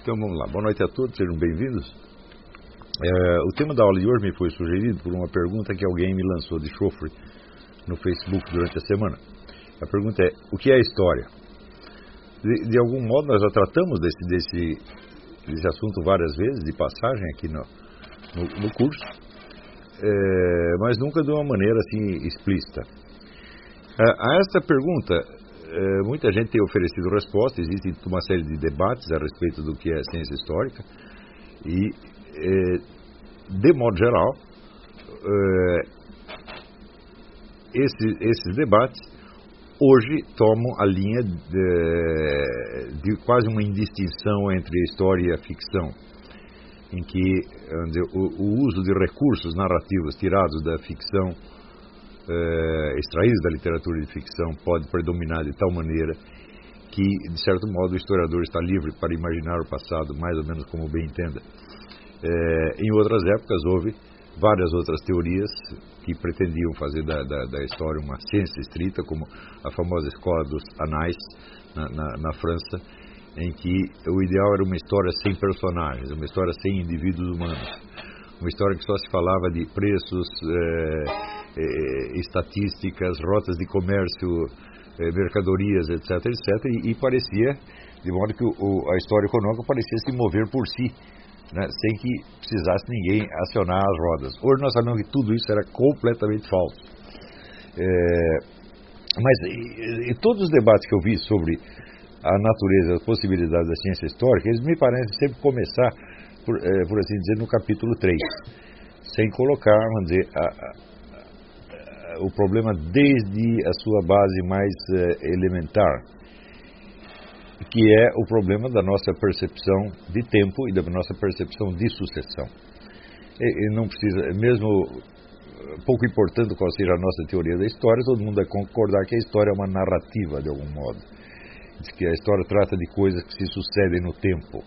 Então vamos lá, boa noite a todos, sejam bem-vindos. O tema da aula de hoje me foi sugerido por uma pergunta que alguém me lançou de chofre no Facebook durante a semana. A pergunta é: o que é a história? De algum modo nós já tratamos desse assunto várias vezes, de passagem aqui no curso, mas nunca de uma maneira assim explícita. A esta pergunta, muita gente tem oferecido respostas, existe uma série de debates a respeito do que é ciência histórica e, de modo geral, esses debates hoje tomam a linha de quase uma indistinção entre a história e a ficção, em que o uso de recursos narrativos tirados da ficção, extraídos da literatura de ficção, pode predominar de tal maneira que, de certo modo, o historiador está livre para imaginar o passado mais ou menos como bem entenda. Em outras épocas houve várias outras teorias que pretendiam fazer da história uma ciência estrita, como a famosa escola dos anais na França, em que o ideal era uma história sem personagens, uma história sem indivíduos humanos, uma história que só se falava de preços, estatísticas, rotas de comércio, mercadorias, etc, e parecia, de modo que a história econômica parecia se mover por si, né, sem que precisasse ninguém acionar as rodas. Hoje nós sabemos que tudo isso era completamente falso. Mas todos os debates que eu vi sobre a natureza, as possibilidades da ciência histórica, eles me parecem sempre começar, por assim dizer, no capítulo 3, sem colocar, vamos dizer, o problema desde a sua base mais elementar, que é o problema da nossa percepção de tempo e da nossa percepção de sucessão. E não precisa, mesmo pouco importando qual seja a nossa teoria da história, todo mundo vai concordar que a história é uma narrativa, de algum modo. Diz que a história trata de coisas que se sucedem no tempo.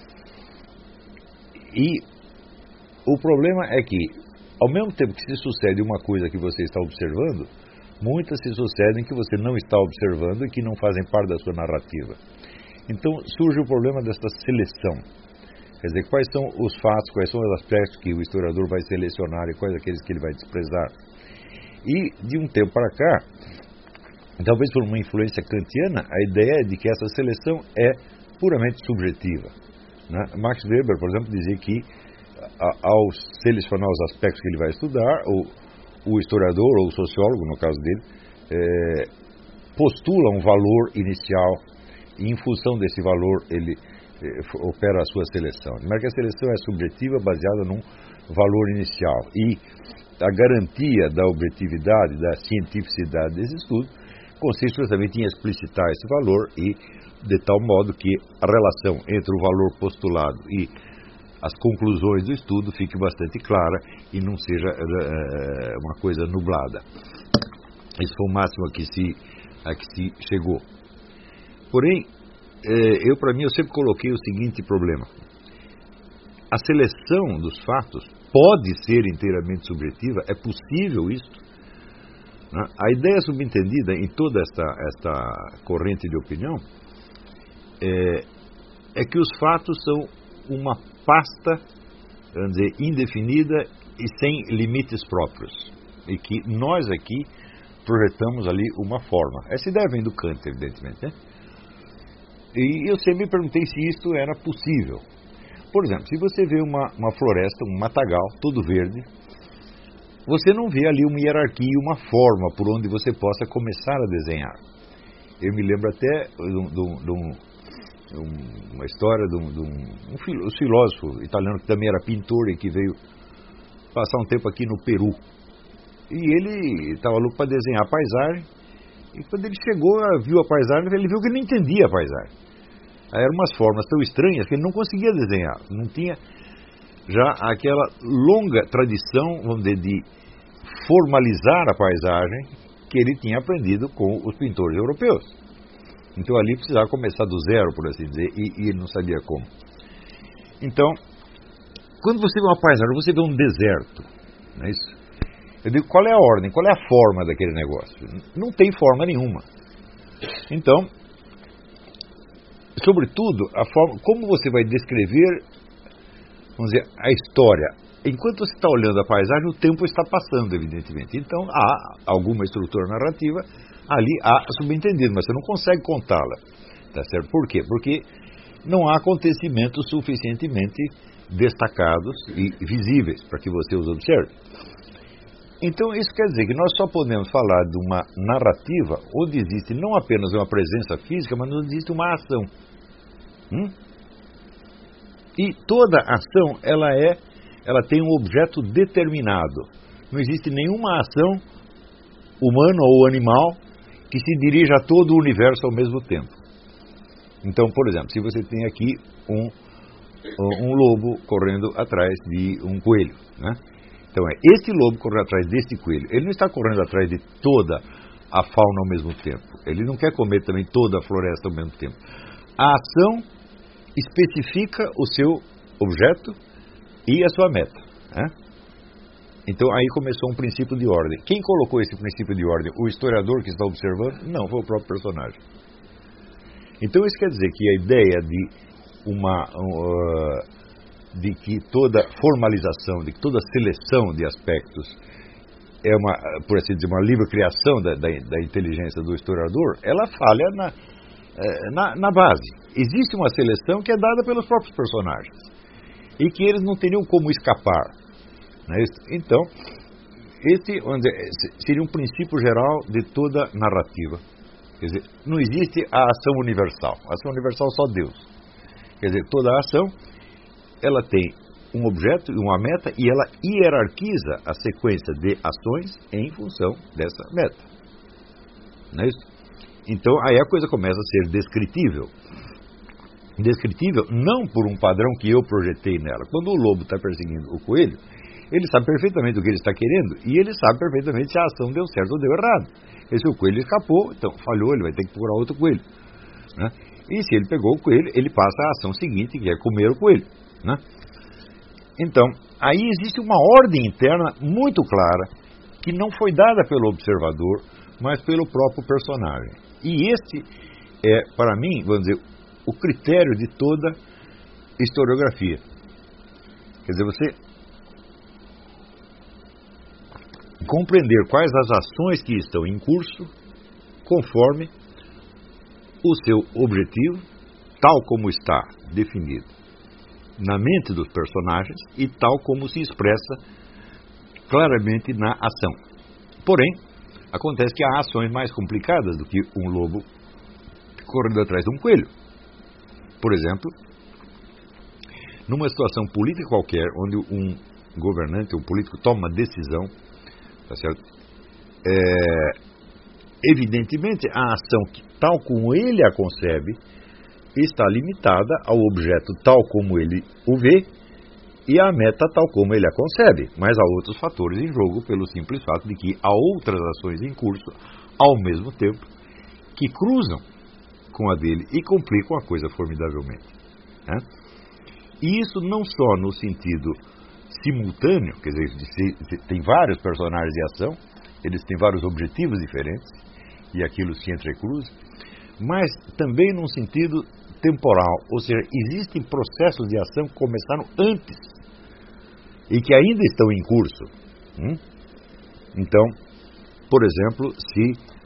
E o problema é que, ao mesmo tempo que se sucede uma coisa que você está observando, muitas se sucedem que você não está observando e que não fazem parte da sua narrativa. Então surge o problema desta seleção. Quer dizer, quais são os fatos, quais são os aspectos que o historiador vai selecionar e quais aqueles que ele vai desprezar. E, de um tempo para cá, talvez por uma influência kantiana, a ideia é de que essa seleção é puramente subjetiva, né? Max Weber, por exemplo, dizia que, ao selecionar os aspectos que ele vai estudar, o historiador ou o sociólogo, no caso dele, postula um valor inicial e, em função desse valor, ele opera a sua seleção. Mas que a seleção é subjetiva, baseada num valor inicial. E a garantia da objetividade, da cientificidade desse estudo consiste justamente em explicitar esse valor e de tal modo que a relação entre o valor postulado e as conclusões do estudo fique bastante clara e não seja uma coisa nublada. Isso foi o máximo a que se chegou. Porém, para mim, eu sempre coloquei o seguinte problema: a seleção dos fatos pode ser inteiramente subjetiva, é possível isso, né? A ideia subentendida em toda esta corrente de opinião é que os fatos são uma pasta, vamos dizer, indefinida e sem limites próprios, e que nós aqui projetamos ali uma forma. Essa ideia vem do Kant, evidentemente, né? E eu sempre me perguntei se isto era possível. Por exemplo, se você vê uma floresta, um matagal, todo verde, você não vê ali uma hierarquia, uma forma por onde você possa começar a desenhar. Eu me lembro até de uma história de um filósofo italiano que também era pintor e que veio passar um tempo aqui no Peru. E ele estava louco para desenhar a paisagem, e quando ele chegou, viu a paisagem, ele viu que ele não entendia a paisagem. Eram umas formas tão estranhas que ele não conseguia desenhar. Não tinha já aquela longa tradição, vamos dizer, de formalizar a paisagem que ele tinha aprendido com os pintores europeus. Então ali precisava começar do zero, por assim dizer, e ele não sabia como. Então, quando você vê uma paisagem, você vê um deserto, não é isso? Eu digo, qual é a ordem, qual é a forma daquele negócio? Não tem forma nenhuma. Então, sobretudo, a forma como você vai descrever, vamos dizer, a história. Enquanto você está olhando a paisagem, o tempo está passando, evidentemente. Então, há alguma estrutura narrativa, ali há subentendido, mas você não consegue contá-la. Tá certo? Por quê? Porque não há acontecimentos suficientemente destacados e visíveis para que você os observe. Então, isso quer dizer que nós só podemos falar de uma narrativa onde existe não apenas uma presença física, mas onde existe uma ação. E toda ação, ela tem um objeto determinado. Não existe nenhuma ação humana ou animal que se dirija a todo o universo ao mesmo tempo. Então, por exemplo, se você tem aqui um lobo correndo atrás de um coelho, né? Então, este lobo correndo atrás deste coelho. Ele não está correndo atrás de toda a fauna ao mesmo tempo. Ele não quer comer também toda a floresta ao mesmo tempo. A ação especifica o seu objeto e a sua meta, né? Então, aí começou um princípio de ordem. Quem colocou esse princípio de ordem? O historiador que está observando? Não, foi o próprio personagem. Então, isso quer dizer que a ideia de que toda formalização, de que toda seleção de aspectos é por assim dizer, uma livre criação da inteligência do historiador, ela falha na base. Existe uma seleção que é dada pelos próprios personagens e que eles não teriam como escapar, não é isso? Então, vamos dizer, seria um princípio geral de toda narrativa. Quer dizer, não existe a ação universal. A ação universal só Deus. Quer dizer, toda a ação, ela tem um objeto e uma meta e ela hierarquiza a sequência de ações em função dessa meta. Não é isso? Então, aí a coisa começa a ser descritível. Descritível não por um padrão que eu projetei nela. Quando o lobo está perseguindo o coelho, ele sabe perfeitamente o que ele está querendo e ele sabe perfeitamente se a ação deu certo ou deu errado. E se o coelho escapou, então falhou, ele vai ter que procurar outro coelho, né? E se ele pegou o coelho, ele passa à ação seguinte, que é comer o coelho, né? Então, aí existe uma ordem interna muito clara, que não foi dada pelo observador, mas pelo próprio personagem. E este é, para mim, vamos dizer, o critério de toda historiografia. Quer dizer, você compreender quais as ações que estão em curso, conforme o seu objetivo, tal como está definido na mente dos personagens e tal como se expressa claramente na ação. Porém, acontece que há ações mais complicadas do que um lobo correndo atrás de um coelho. Por exemplo, numa situação política qualquer, onde um governante, um político toma uma decisão, tá certo? Evidentemente, a ação tal como ele a concebe está limitada ao objeto tal como ele o vê e à meta tal como ele a concebe. Mas há outros fatores em jogo pelo simples fato de que há outras ações em curso ao mesmo tempo que cruzam com a dele e complicam a coisa formidavelmente, né? E isso não só no sentido simultâneo, quer dizer, tem vários personagens de ação, eles têm vários objetivos diferentes e aquilo se entrecruza, mas também num sentido temporal, ou seja, existem processos de ação que começaram antes e que ainda estão em curso. Então, por exemplo, se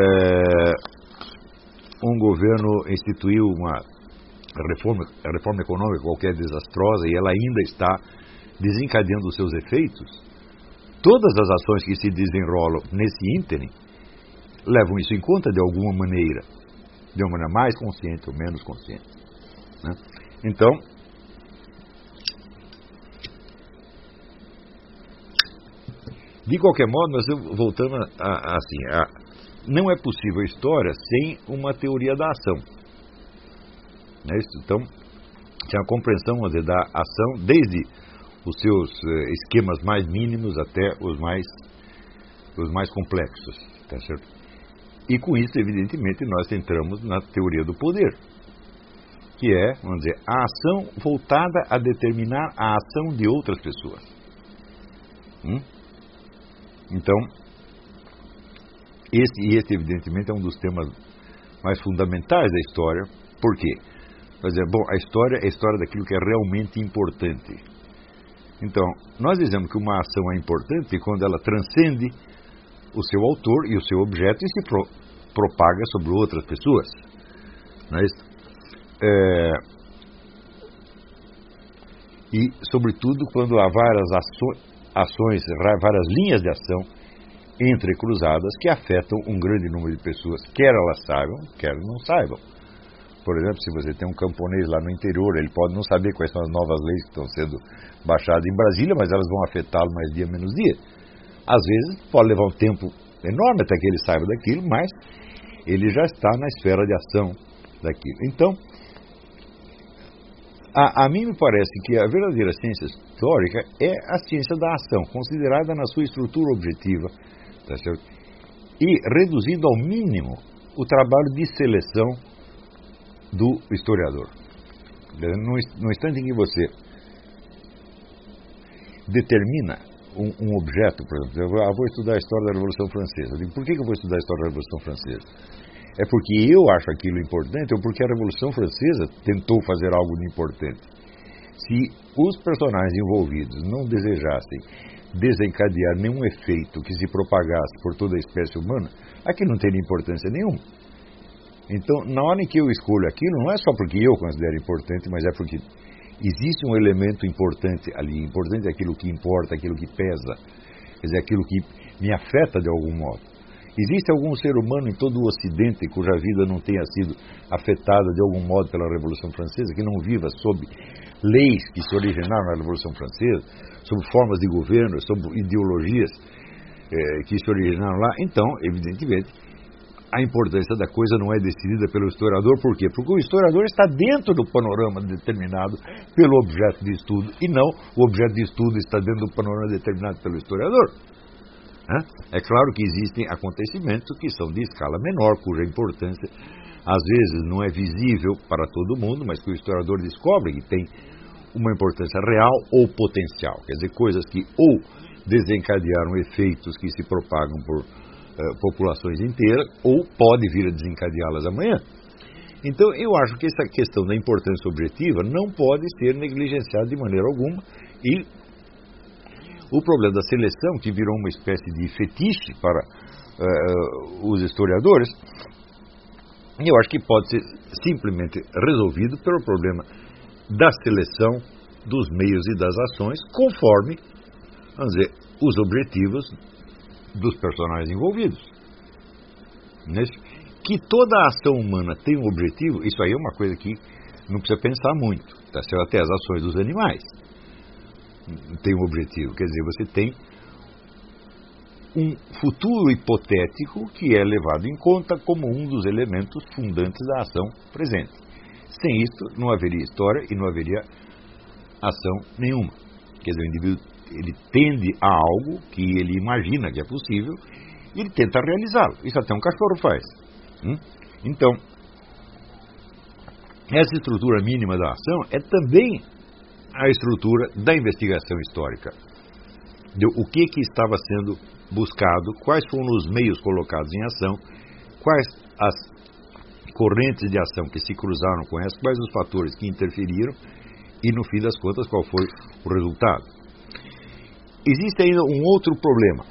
um governo instituiu uma reforma econômica qualquer desastrosa e ela ainda está desencadeando os seus efeitos, todas as ações que se desenrolam nesse ínterim levam isso em conta de alguma maneira, de uma maneira mais consciente ou menos consciente, né? Então, de qualquer modo, nós voltando não é possível a história sem uma teoria da ação, né? Então, tem a compreensão, vamos dizer, da ação desde os seus esquemas mais mínimos até os mais complexos, tá certo? E com isso, evidentemente, nós entramos na teoria do poder, que é, vamos dizer, a ação voltada a determinar a ação de outras pessoas. Então, este evidentemente é um dos temas mais fundamentais da história. Por quê? Quer dizer, bom, a história é a história daquilo que é realmente importante. Então, nós dizemos que uma ação é importante quando ela transcende o seu autor e o seu objeto e se propaga sobre outras pessoas. Não é isso? E, sobretudo, quando há várias ações, várias linhas de ação entrecruzadas que afetam um grande número de pessoas, quer elas saibam, quer não saibam. Por exemplo, se você tem um camponês lá no interior, ele pode não saber quais são as novas leis que estão sendo baixadas em Brasília, mas elas vão afetá-lo mais dia, menos dia. Às vezes, pode levar um tempo enorme até que ele saiba daquilo, mas ele já está na esfera de ação daquilo. Então, a mim me parece que a verdadeira ciência histórica é a ciência da ação, considerada na sua estrutura objetiva, tá certo? E reduzindo ao mínimo o trabalho de seleção do historiador. No instante em que você determina um objeto, por exemplo, eu vou estudar a história da Revolução Francesa. Eu digo, por que eu vou estudar a história da Revolução Francesa? É porque eu acho aquilo importante ou porque a Revolução Francesa tentou fazer algo de importante? Se os personagens envolvidos não desejassem desencadear nenhum efeito que se propagasse por toda a espécie humana, aquilo não teria importância nenhuma. Então, na hora em que eu escolho aquilo, não é só porque eu considero importante, mas é porque existe um elemento importante ali. Importante é aquilo que importa, aquilo que pesa, quer dizer, aquilo que me afeta de algum modo. Existe algum ser humano em todo o Ocidente cuja vida não tenha sido afetada de algum modo pela Revolução Francesa, que não viva sob leis que se originaram na Revolução Francesa, sob formas de governo, sob ideologias que se originaram lá? Então, evidentemente, a importância da coisa não é decidida pelo historiador. Por quê? Porque o historiador está dentro do panorama determinado pelo objeto de estudo e não o objeto de estudo está dentro do panorama determinado pelo historiador. É claro que existem acontecimentos que são de escala menor, cuja importância às vezes não é visível para todo mundo, mas que o historiador descobre que tem uma importância real ou potencial. Quer dizer, coisas que ou desencadearam efeitos que se propagam por populações inteiras, ou pode vir a desencadeá-las amanhã. Então, eu acho que essa questão da importância objetiva não pode ser negligenciada de maneira alguma, e o problema da seleção, que virou uma espécie de fetiche para os historiadores, eu acho que pode ser simplesmente resolvido pelo problema da seleção dos meios e das ações, conforme, vamos dizer, os objetivos dos personagens envolvidos. Que toda a ação humana tem um objetivo, isso aí é uma coisa que não precisa pensar muito, tá certo? Até as ações dos animais têm um objetivo, quer dizer, você tem um futuro hipotético que é levado em conta como um dos elementos fundantes da ação presente. Sem isto, não haveria história e não haveria ação nenhuma. Quer dizer, o indivíduo ele tende a algo que ele imagina que é possível e ele tenta realizá-lo. Isso até um cachorro faz. Então, essa estrutura mínima da ação é também a estrutura da investigação histórica. O que estava sendo buscado, quais foram os meios colocados em ação, quais as correntes de ação que se cruzaram com essas, quais os fatores que interferiram e, no fim das contas, qual foi o resultado. Existe ainda um outro problema,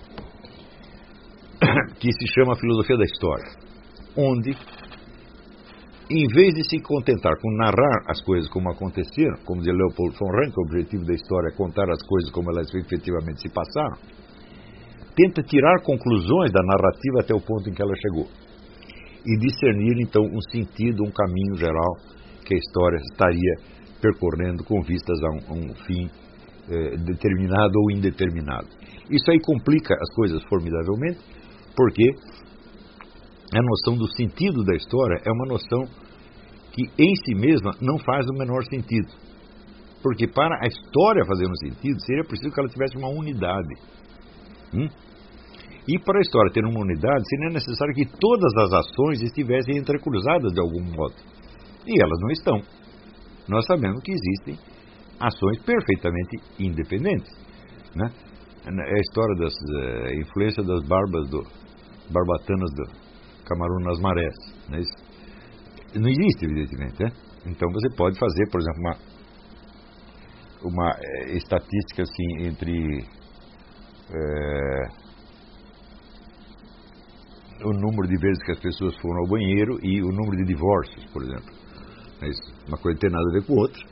que se chama filosofia da história, onde, em vez de se contentar com narrar as coisas como aconteceram, como dizia Leopold von Ranke, o objetivo da história é contar as coisas como elas efetivamente se passaram, tenta tirar conclusões da narrativa até o ponto em que ela chegou, e discernir, então, um sentido, um caminho geral que a história estaria percorrendo com vistas a um fim determinado ou indeterminado. Isso aí complica as coisas formidavelmente, porque a noção do sentido da história é uma noção que em si mesma não faz o menor sentido. Porque para a história fazer um sentido, seria preciso que ela tivesse uma unidade. E para a história ter uma unidade, seria necessário que todas as ações estivessem entrecruzadas de algum modo. E elas não estão. Nós sabemos que existem ações perfeitamente independentes. É a história da influência das barbatanas do Camarão nas marés. Não existe, evidentemente. Então você pode fazer, por exemplo, uma estatística assim entre o número de vezes que as pessoas foram ao banheiro e o número de divórcios, por exemplo. Uma coisa não tem nada a ver com outra.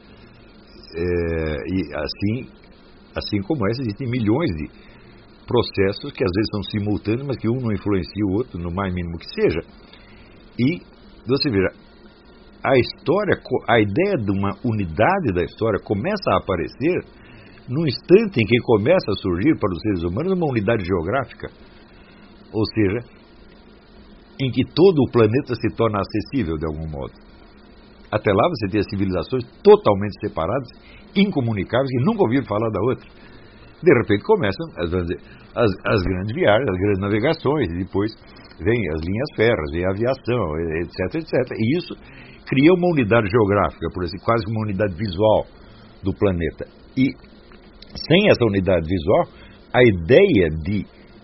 E assim como essa, existem milhões de processos que às vezes são simultâneos, mas que um não influencia o outro, no mais mínimo que seja. E você veja, a história, a ideia de uma unidade da história começa a aparecer no instante em que começa a surgir para os seres humanos uma unidade geográfica. Ou seja, em que todo o planeta se torna acessível de algum modo. Até lá você tem as civilizações totalmente separadas, incomunicáveis, que nunca ouviram falar da outra. De repente começam as grandes viagens, as grandes navegações, e depois vem as linhas férreas, vem a aviação, etc, etc. E isso cria uma unidade geográfica, por assim, quase uma unidade visual do planeta. E sem essa unidade visual, a ideia de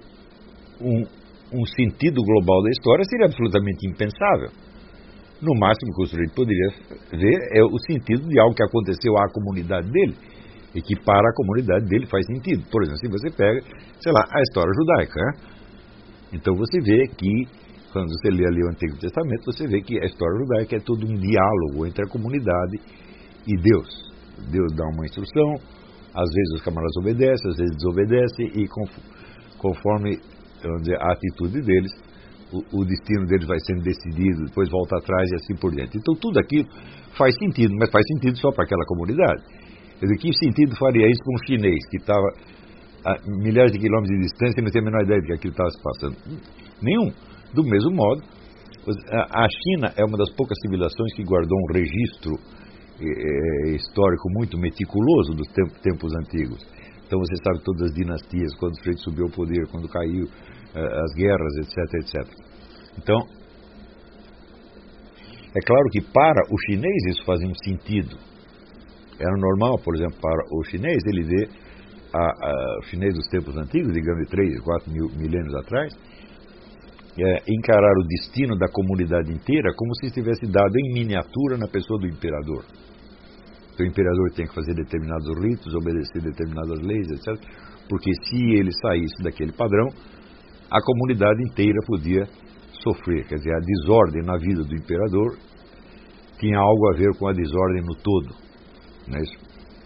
um sentido global da história seria absolutamente impensável. No máximo que o sujeito poderia ver é o sentido de algo que aconteceu à comunidade dele e que para a comunidade dele faz sentido. Por exemplo, se você pega, sei lá, a história judaica, né? Então você vê que, quando você lê ali o Antigo Testamento, você vê que a história judaica é todo um diálogo entre a comunidade e Deus. Deus dá uma instrução, às vezes os camaradas obedecem, às vezes desobedecem, e conforme a atitude deles, o destino deles vai sendo decidido, depois volta atrás e assim por diante. Então tudo aquilo faz sentido, mas faz sentido só para aquela comunidade. Quer dizer, que sentido faria isso para um chinês que estava a milhares de quilômetros de distância e não tinha a menor ideia de que aquilo estava se passando? Nenhum. Do mesmo modo, a China é uma das poucas civilizações que guardou um registro histórico muito meticuloso dos tempos antigos. Então você sabe todas as dinastias, quando o sujeito subiu ao poder, quando caiu, as guerras, etc, etc. Então, é claro que para o chinês isso fazia um sentido. Era normal, por exemplo, para o chinês, ele vê o chinês dos tempos antigos, digamos de 3, 4 milênios atrás, encarar o destino da comunidade inteira como se estivesse dado em miniatura na pessoa do imperador. Então, o imperador tem que fazer determinados ritos, obedecer determinadas leis, etc. Porque se ele saísse daquele padrão, a comunidade inteira podia sofrer. Quer dizer, a desordem na vida do imperador tinha algo a ver com a desordem no todo. Não é isso?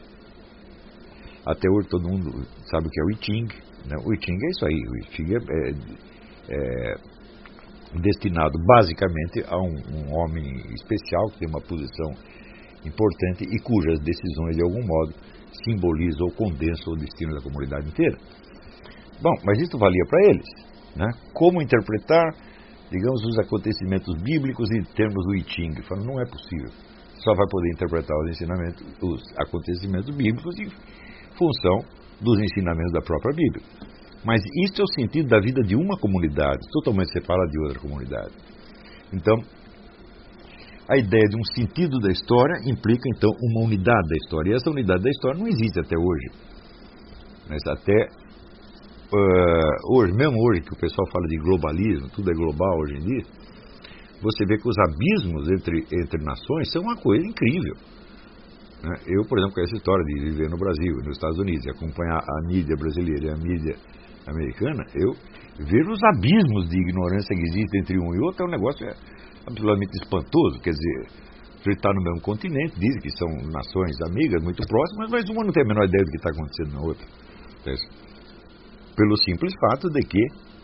Até hoje todo mundo sabe o que é o I Ching. Né? O I Ching é isso aí. O I Ching é destinado basicamente a um homem especial que tem uma posição importante e cujas decisões de algum modo simbolizam ou condensam o destino da comunidade inteira. Bom, mas isso valia para eles, né? Como interpretar, digamos, os acontecimentos bíblicos em termos do I Ching? Falam, não é possível. Só vai poder interpretar os acontecimentos bíblicos em função dos ensinamentos da própria Bíblia. Mas isso é o sentido da vida de uma comunidade, totalmente separada de outra comunidade. Então, a ideia de um sentido da história implica, então, uma unidade da história. E essa unidade da história não existe até hoje. Mas até hoje, mesmo hoje que o pessoal fala de globalismo, tudo é global hoje em dia, você vê que os abismos entre nações são uma coisa incrível. Né? Eu, por exemplo, com essa história de viver no Brasil, nos Estados Unidos, e acompanhar a mídia brasileira e a mídia americana, eu vejo os abismos de ignorância que existem entre um e outro. É um negócio absolutamente espantoso. Quer dizer, você está no mesmo continente, dizem que são nações amigas, muito próximas, mas uma não tem a menor ideia do que está acontecendo na outra. Pelo simples fato de que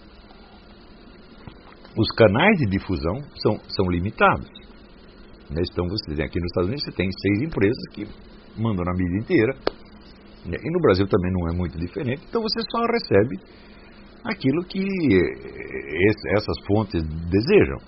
os canais de difusão são limitados. Então, você tem aqui nos Estados Unidos, você tem 6 empresas que mandam na mídia inteira, e no Brasil também não é muito diferente. Então você só recebe aquilo que essas fontes desejam.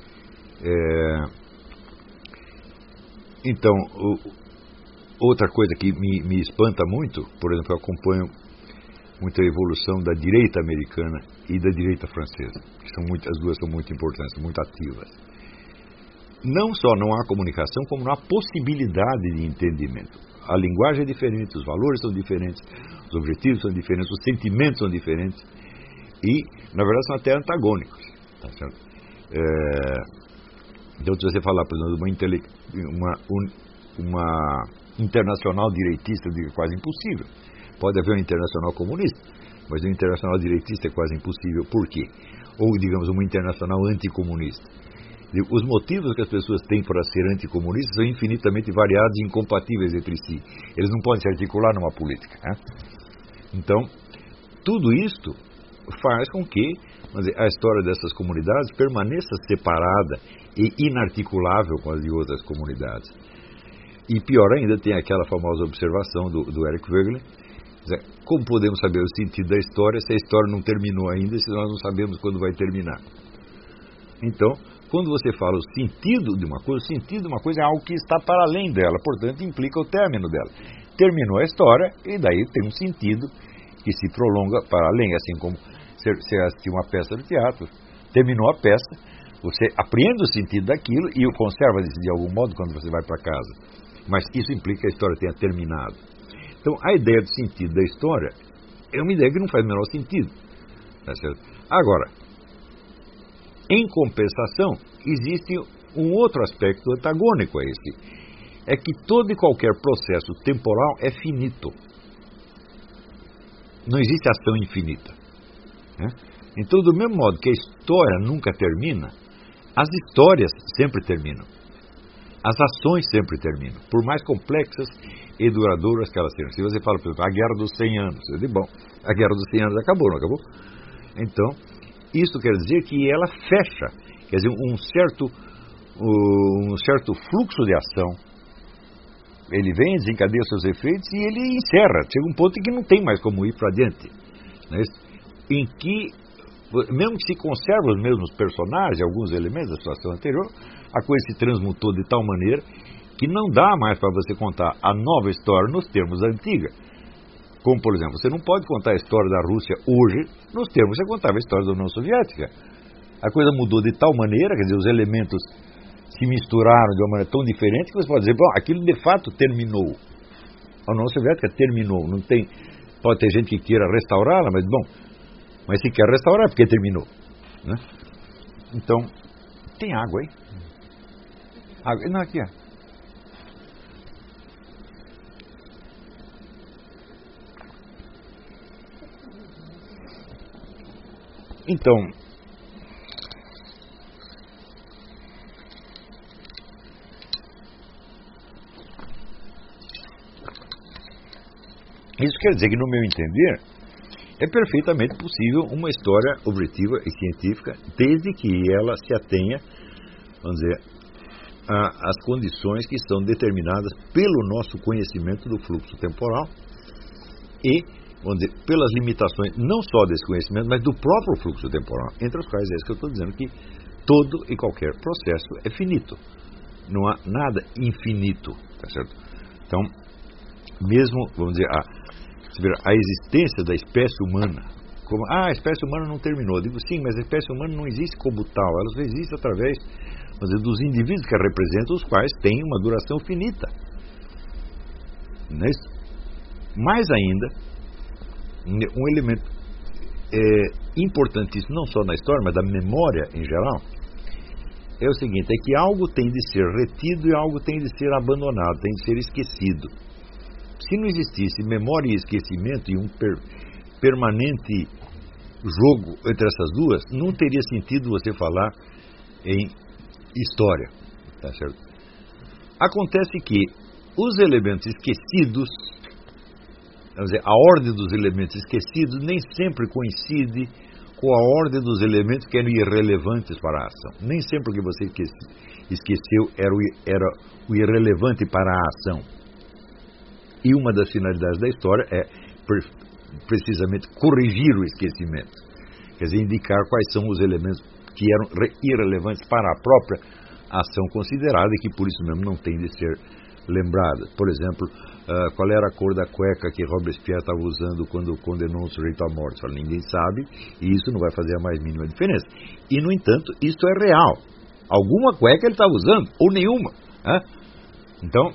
Então, outra coisa que me espanta muito, por exemplo, eu acompanho muito a evolução da direita americana e da direita francesa, que as duas são muito importantes, muito ativas. Não só não há comunicação, como não há possibilidade de entendimento. A linguagem é diferente, os valores são diferentes, os objetivos são diferentes, os sentimentos são diferentes e, na verdade, são até antagônicos. Tá certo? Então, se você falar, por exemplo, de uma internacional direitista, eu digo quase impossível. Pode haver uma internacional comunista, mas uma internacional direitista é quase impossível. Por quê? Ou, digamos, uma internacional anticomunista. Os motivos que as pessoas têm para ser anticomunistas são infinitamente variados e incompatíveis entre si. Eles não podem se articular numa política. Né? Então, tudo isto faz com que, vamos dizer, a história dessas comunidades permaneça separada e inarticulável com as de outras comunidades. E pior ainda, tem aquela famosa observação do Eric Voegelin, como podemos saber o sentido da história se a história não terminou ainda, se nós não sabemos quando vai terminar. Então, quando você fala o sentido de uma coisa, o sentido de uma coisa é algo que está para além dela, portanto implica o término dela. Terminou a história e daí tem um sentido que se prolonga para além, assim como você assistiu uma peça de teatro, terminou a peça, você apreende o sentido daquilo e o conserva de algum modo quando você vai para casa. Mas isso implica que a história tenha terminado. Então, a ideia do sentido da história é uma ideia que não faz o menor sentido. Tá certo? Agora, em compensação, existe um outro aspecto antagônico a esse. É que todo e qualquer processo temporal é finito. Não existe ação infinita. Né? Então, do mesmo modo que a história nunca termina, as histórias sempre terminam. As ações sempre terminam, por mais complexas e duradouras que elas sejam. Se você fala, por exemplo, a Guerra dos 100 anos, eu digo, bom, a Guerra dos 100 anos acabou, não acabou? Então, isso quer dizer que ela fecha, quer dizer, um certo fluxo de ação. Ele vem, desencadeia seus efeitos e ele encerra. Chega um ponto em que não tem mais como ir para adiante. Né? Em que, mesmo que se conserve os mesmos personagens, alguns elementos da situação anterior, a coisa se transmutou de tal maneira que não dá mais para você contar a nova história nos termos da antiga. Como, por exemplo, você não pode contar a história da Rússia hoje nos termos que você contava a história da União Soviética. A coisa mudou de tal maneira, quer dizer, os elementos se misturaram de uma maneira tão diferente que você pode dizer, bom, aquilo de fato terminou. A União Soviética terminou. Não tem, pode ter gente que queira restaurá-la, mas bom, mas se quer restaurar é porque terminou. Né? Então, tem água aí? Água, não, aqui, ó. Então, isso quer dizer que, no meu entender, é perfeitamente possível uma história objetiva e científica, desde que ela se atenha, vamos dizer, às condições que estão determinadas pelo nosso conhecimento do fluxo temporal e, vamos dizer, pelas limitações não só desse conhecimento, mas do próprio fluxo temporal, entre os quais é isso que eu estou dizendo, que todo e qualquer processo é finito. Não há nada infinito, tá certo? Então, mesmo, vamos dizer, a existência da espécie humana, como, a espécie humana não terminou. Eu digo, sim, mas a espécie humana não existe como tal, ela só existe através, vamos dizer, dos indivíduos que a representam, os quais têm uma duração finita. Não é isso? Mais ainda, um elemento importantíssimo, não só na história, mas da memória em geral, é o seguinte, é que algo tem de ser retido e algo tem de ser abandonado, tem de ser esquecido. Se não existisse memória e esquecimento e um permanente jogo entre essas duas, não teria sentido você falar em história. Tá certo? Acontece que os elementos esquecidos, vamos dizer, a ordem dos elementos esquecidos nem sempre coincide com a ordem dos elementos que eram irrelevantes para a ação. Nem sempre o que você esqueceu era o irrelevante para a ação. E uma das finalidades da história é precisamente corrigir o esquecimento. Quer dizer, indicar quais são os elementos que eram irrelevantes para a própria ação considerada e que por isso mesmo não tem de ser lembrada. Por exemplo, qual era a cor da cueca que Robespierre estava usando quando condenou um sujeito à morte? Ninguém sabe e isso não vai fazer a mais mínima diferença. E, no entanto, isso é real. Alguma cueca ele estava usando, ou nenhuma. Né? Então,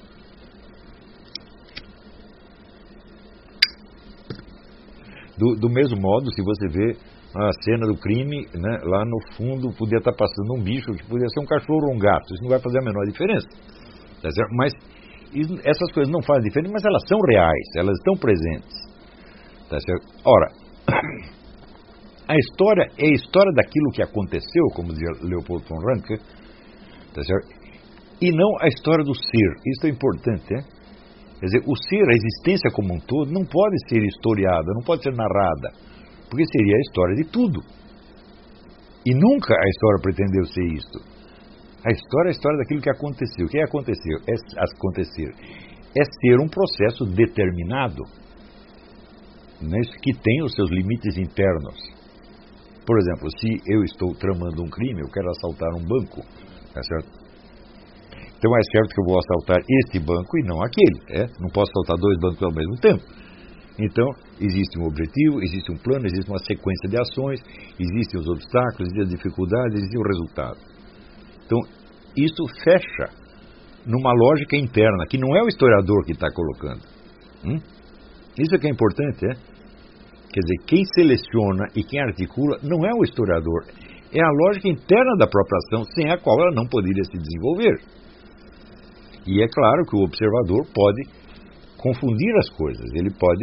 do mesmo modo, se você vê, a cena do crime, né, lá no fundo podia estar passando um bicho que podia ser um cachorro ou um gato. Isso não vai fazer a menor diferença. Tá certo? Mas essas coisas não fazem diferença, mas elas são reais, elas estão presentes. Tá certo? Ora, a história é a história daquilo que aconteceu, como dizia Leopold von Ranke, tá certo? E não a história do ser. Isso é importante, né? Quer dizer, o ser, a existência como um todo, não pode ser historiada, não pode ser narrada, porque seria a história de tudo. E nunca a história pretendeu ser isto. A história é a história daquilo que aconteceu. O que aconteceu? Acontecer é ser um processo determinado, né, que tem os seus limites internos. Por exemplo, se eu estou tramando um crime, eu quero assaltar um banco, tá certo? Então é certo que eu vou assaltar este banco e não aquele. Não posso assaltar dois bancos ao mesmo tempo. Então, existe um objetivo, existe um plano, existe uma sequência de ações, existem os obstáculos, existem as dificuldades, existe o resultado. Então, isso fecha numa lógica interna, que não é o historiador que está colocando. Isso é que é importante, Quer dizer, quem seleciona e quem articula não é o historiador, é a lógica interna da própria ação, sem a qual ela não poderia se desenvolver. E é claro que o observador pode confundir as coisas, ele pode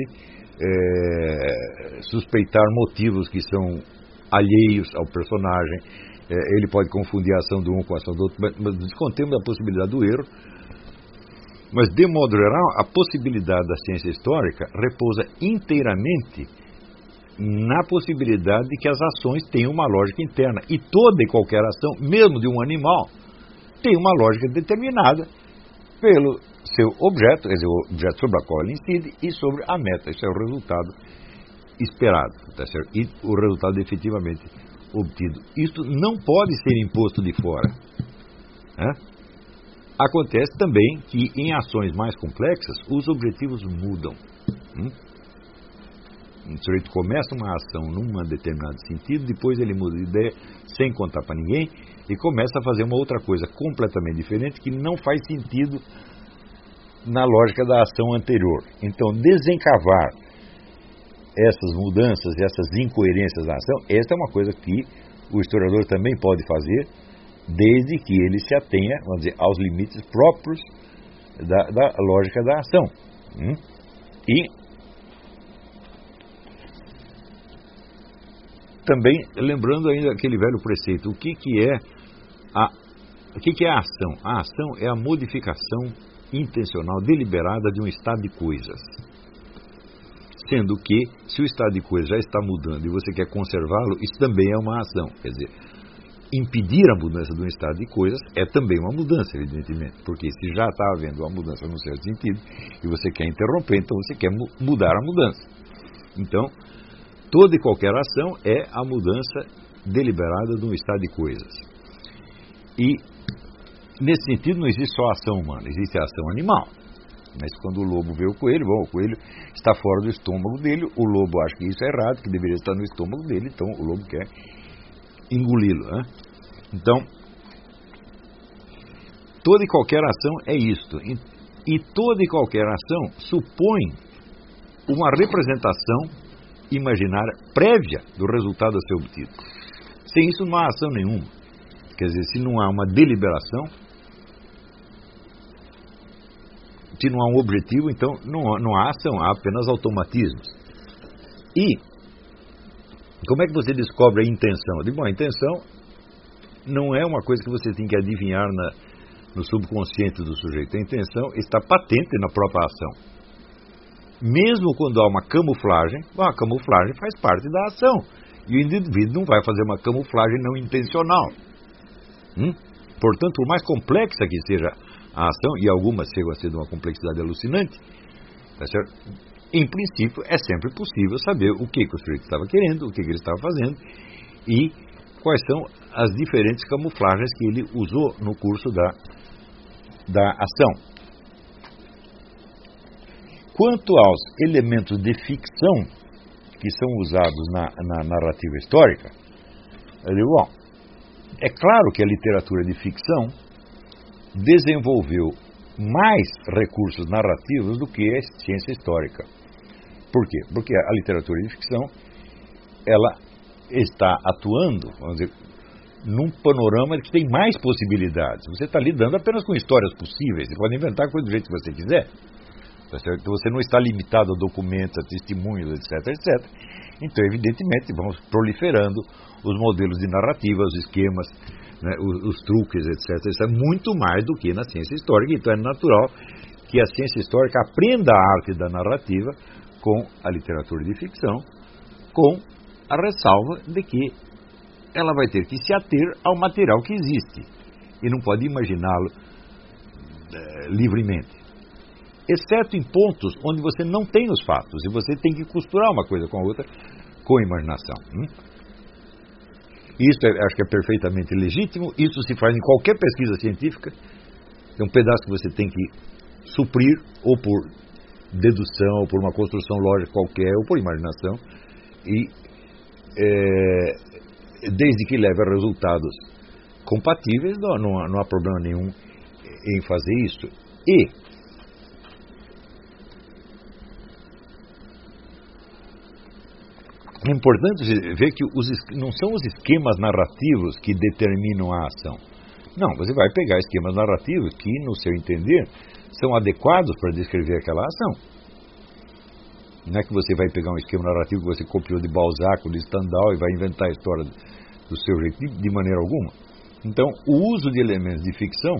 suspeitar motivos que são alheios ao personagem, ele pode confundir a ação do um com a ação do outro, mas descontemos a possibilidade do erro. Mas, de modo geral, a possibilidade da ciência histórica repousa inteiramente na possibilidade de que as ações tenham uma lógica interna. E toda e qualquer ação, mesmo de um animal, tem uma lógica determinada pelo seu objeto, quer dizer, o objeto sobre o qual ele incide, e sobre a meta. Isso é o resultado esperado, tá certo? E o resultado efetivamente obtido. Isto não pode ser imposto de fora. Acontece também que em ações mais complexas os objetivos mudam. Um sujeito começa uma ação num determinado sentido, depois ele muda de ideia sem contar para ninguém e começa a fazer uma outra coisa completamente diferente que não faz sentido na lógica da ação anterior. Então, desencavar essas mudanças, essas incoerências da ação, esta é uma coisa que o historiador também pode fazer, desde que ele se atenha, vamos dizer, aos limites próprios da lógica da ação. E também lembrando ainda aquele velho preceito, o que é a ação? A ação é a modificação intencional, deliberada de um estado de coisas. Sendo que, se o estado de coisas já está mudando e você quer conservá-lo, isso também é uma ação. Quer dizer, impedir a mudança de um estado de coisas é também uma mudança, evidentemente. Porque se já está havendo uma mudança num certo sentido e você quer interromper, então você quer mudar a mudança. Então, toda e qualquer ação é a mudança deliberada de um estado de coisas. E, nesse sentido, não existe só a ação humana, existe a ação animal. Mas quando o lobo vê o coelho está fora do estômago dele, o lobo acha que isso é errado, que deveria estar no estômago dele, então o lobo quer engoli-lo. Então, toda e qualquer ação é isto. E toda e qualquer ação supõe uma representação imaginária prévia do resultado a ser obtido. Sem isso não há ação nenhuma. Quer dizer, se não há uma deliberação, se não há um objetivo, então não há ação, há apenas automatismos. E como é que você descobre a intenção? Eu digo, bom, a intenção não é uma coisa que você tem que adivinhar no subconsciente do sujeito. A intenção está patente na própria ação. Mesmo quando há uma camuflagem, a camuflagem faz parte da ação. E o indivíduo não vai fazer uma camuflagem não intencional. Portanto, por mais complexa que seja a ação, e algumas chegam a ser de uma complexidade alucinante, tá certo? Em princípio, é sempre possível saber o que o sujeito estava querendo, o que ele estava fazendo e quais são as diferentes camuflagens que ele usou no curso da ação. Quanto aos elementos de ficção que são usados na narrativa histórica, eu digo, bom, é claro que a literatura de ficção desenvolveu mais recursos narrativos do que a ciência histórica. Por quê? Porque a literatura de ficção, ela está atuando, vamos dizer, num panorama que tem mais possibilidades. Você está lidando apenas com histórias possíveis. Você pode inventar coisa do jeito que você quiser. Você não está limitado a documentos, a testemunhos, etc, etc. Então, evidentemente, vamos proliferando os modelos de narrativa, os esquemas, né, os truques, etc. Isso é muito mais do que na ciência histórica. Então, é natural que a ciência histórica aprenda a arte da narrativa com a literatura de ficção, com a ressalva de que ela vai ter que se ater ao material que existe e não pode imaginá-lo livremente. Exceto em pontos onde você não tem os fatos e você tem que costurar uma coisa com a outra com a imaginação. Isso acho que é perfeitamente legítimo, isso se faz em qualquer pesquisa científica, é um pedaço que você tem que suprir ou por dedução, ou por uma construção lógica qualquer, ou por imaginação, e desde que leve a resultados compatíveis, não há problema nenhum em fazer isso. E é importante ver que não são os esquemas narrativos que determinam a ação. Não, você vai pegar esquemas narrativos que, no seu entender, são adequados para descrever aquela ação. Não é que você vai pegar um esquema narrativo que você copiou de Balzac, de Stendhal, e vai inventar a história do seu jeito, de maneira alguma. Então, o uso de elementos de ficção,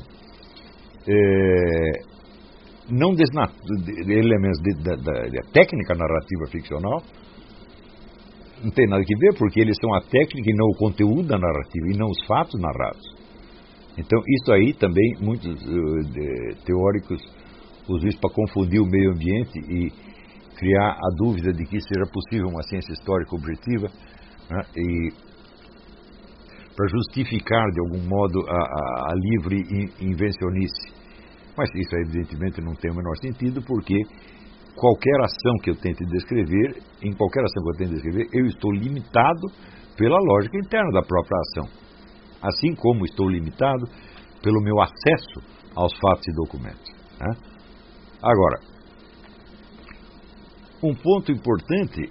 não de elementos da técnica narrativa ficcional, não tem nada que ver, porque eles são a técnica e não o conteúdo da narrativa, e não os fatos narrados. Então, isso aí também, muitos teóricos usam isso para confundir o meio ambiente e criar a dúvida de que seja possível uma ciência histórica objetiva, né, e para justificar, de algum modo, a livre invencionice. Mas isso, evidentemente, não tem o menor sentido, porque qualquer ação que eu tente descrever, em qualquer ação que eu tente descrever, eu estou limitado pela lógica interna da própria ação. Assim como estou limitado pelo meu acesso aos fatos e documentos. Né? Agora, um ponto importante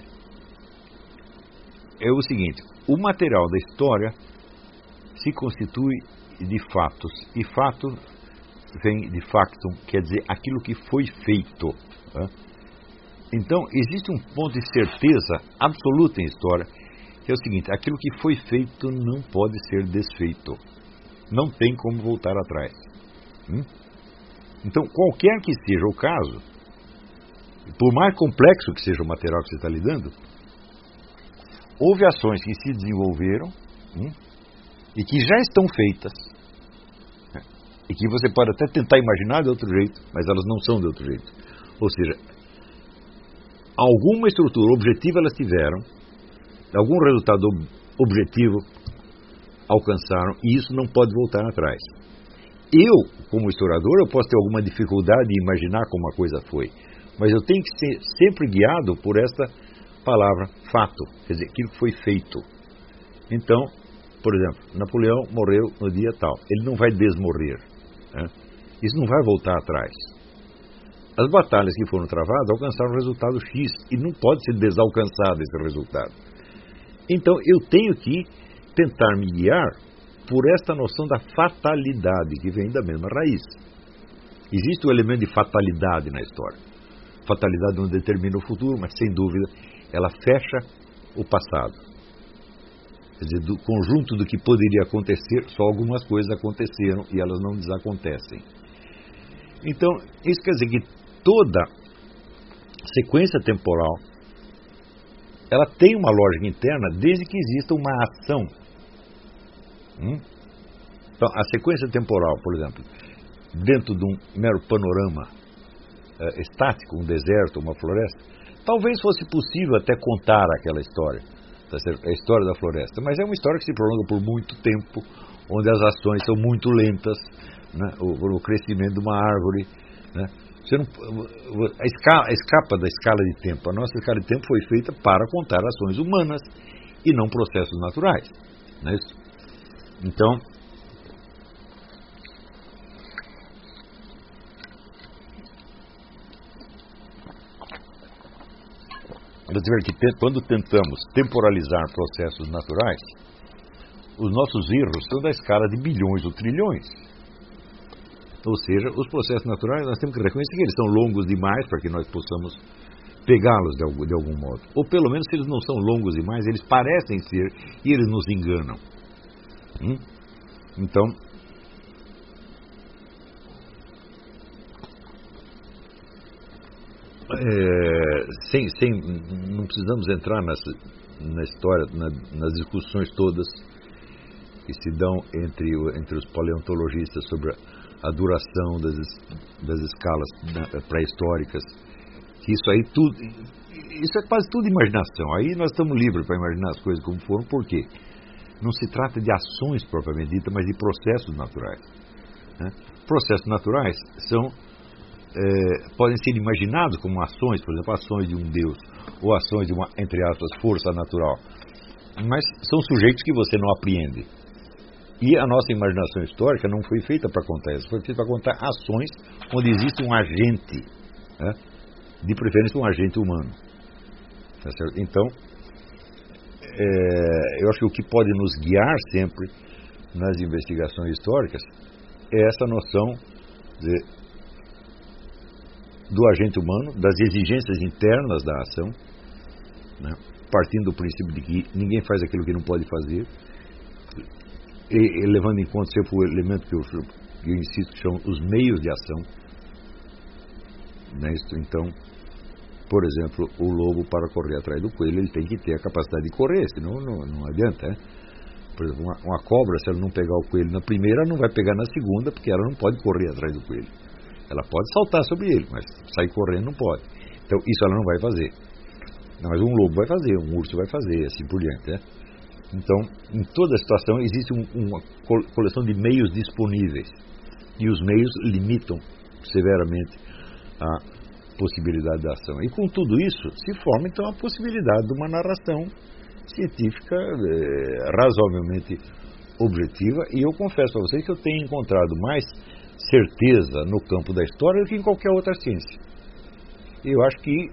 é o seguinte: o material da história se constitui de fatos, e fato vem de factum, quer dizer, aquilo que foi feito. Né? Então, existe um ponto de certeza absoluta em história, que é o seguinte: aquilo que foi feito não pode ser desfeito. Não tem como voltar atrás. Então, qualquer que seja o caso, por mais complexo que seja o material que você está lidando, houve ações que se desenvolveram e que já estão feitas, né, e que você pode até tentar imaginar de outro jeito, mas elas não são de outro jeito. Ou seja, alguma estrutura objetiva elas tiveram, algum resultado objetivo alcançaram, e isso não pode voltar atrás. Eu, como historiador, eu posso ter alguma dificuldade em imaginar como a coisa foi, mas eu tenho que ser sempre guiado por esta palavra fato, quer dizer, aquilo que foi feito. Então, por exemplo, Napoleão morreu no dia tal, ele não vai desmorrer, né? Isso não vai voltar atrás. As batalhas que foram travadas alcançaram o resultado X e não pode ser desalcançado esse resultado. Então, eu tenho que tentar me guiar por esta noção da fatalidade, que vem da mesma raiz. Existe o elemento de fatalidade na história. Fatalidade não determina o futuro, mas, sem dúvida, ela fecha o passado. Quer dizer, do conjunto do que poderia acontecer, só algumas coisas aconteceram e elas não desacontecem. Então, isso quer dizer que toda sequência temporal ela tem uma lógica interna desde que exista uma ação. Então, a sequência temporal, por exemplo, dentro de um mero panorama estático, um deserto, uma floresta, talvez fosse possível até contar aquela história, a história da floresta, mas é uma história que se prolonga por muito tempo, onde as ações são muito lentas, né? O crescimento de uma árvore, né? Você não, escapa da escala de tempo. A nossa escala de tempo foi feita para contar ações humanas e não processos naturais, não é isso? Então, Você vê que quando tentamos temporalizar processos naturais, os nossos erros são da escala de bilhões ou trilhões. Ou seja, os processos naturais nós temos que reconhecer que eles são longos demais para que nós possamos pegá-los de algum modo. Ou pelo menos se eles não são longos demais, eles parecem ser e eles nos enganam. Então, não precisamos entrar na história, nas discussões todas que se dão entre os paleontologistas sobre a duração das escalas pré-históricas, que isso é quase tudo imaginação. Aí nós estamos livres para imaginar as coisas como foram. Por quê? Não se trata de ações propriamente ditas, mas de processos naturais, né? Processos naturais podem ser imaginados como ações, por exemplo, ações de um Deus, ou ações de uma, entre aspas, força natural, mas são sujeitos que você não apreende. E a nossa imaginação histórica não foi feita para contar isso, foi feita para contar ações onde existe um agente, né? De preferência um agente humano. Tá certo? Então, eu acho que o que pode nos guiar sempre nas investigações históricas é essa noção do agente humano, das exigências internas da ação, né? Partindo do princípio de que ninguém faz aquilo que não pode fazer, e levando em conta sempre o elemento que eu insisto, que são os meios de ação, né? Então, por exemplo, o lobo, para correr atrás do coelho, ele tem que ter a capacidade de correr, senão não adianta, né? Por exemplo, uma cobra, se ela não pegar o coelho na primeira, ela não vai pegar na segunda, porque ela não pode correr atrás do coelho. Ela pode saltar sobre ele, mas sair correndo não pode. Então, isso ela não vai fazer. Mas um lobo vai fazer, um urso vai fazer, assim por diante, né? Então, em toda situação, existe uma coleção de meios disponíveis. E os meios limitam severamente a possibilidade da ação. E com tudo isso, se forma então a possibilidade de uma narração científica razoavelmente objetiva. E eu confesso para vocês que eu tenho encontrado mais certeza no campo da história do que em qualquer outra ciência. Eu acho que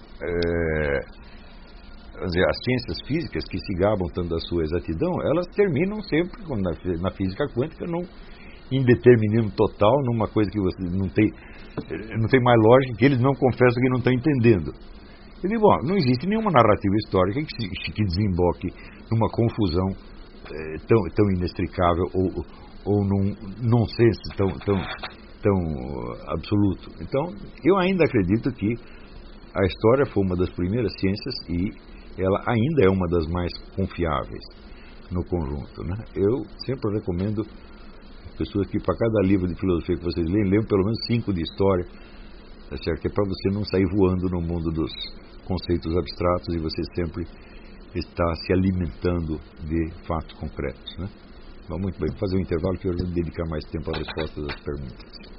as ciências físicas, que se gabam tanto da sua exatidão, elas terminam sempre, como na física quântica, em determinismo total, numa coisa que você não tem mais lógica, que eles não confessam que não estão entendendo. Eu digo, bom, não existe nenhuma narrativa histórica que desemboque numa confusão tão inextricável ou num nonsense tão absoluto. Então, eu ainda acredito que a história foi uma das primeiras ciências e ela ainda é uma das mais confiáveis no conjunto, né? Eu sempre recomendo pessoas que, para cada livro de filosofia que vocês leiam pelo menos 5 de história, tá certo? Que é para você não sair voando no mundo dos conceitos abstratos e você sempre está se alimentando de fatos concretos, né? Bom, muito bem, vou fazer um intervalo que eu vou dedicar mais tempo à resposta das perguntas.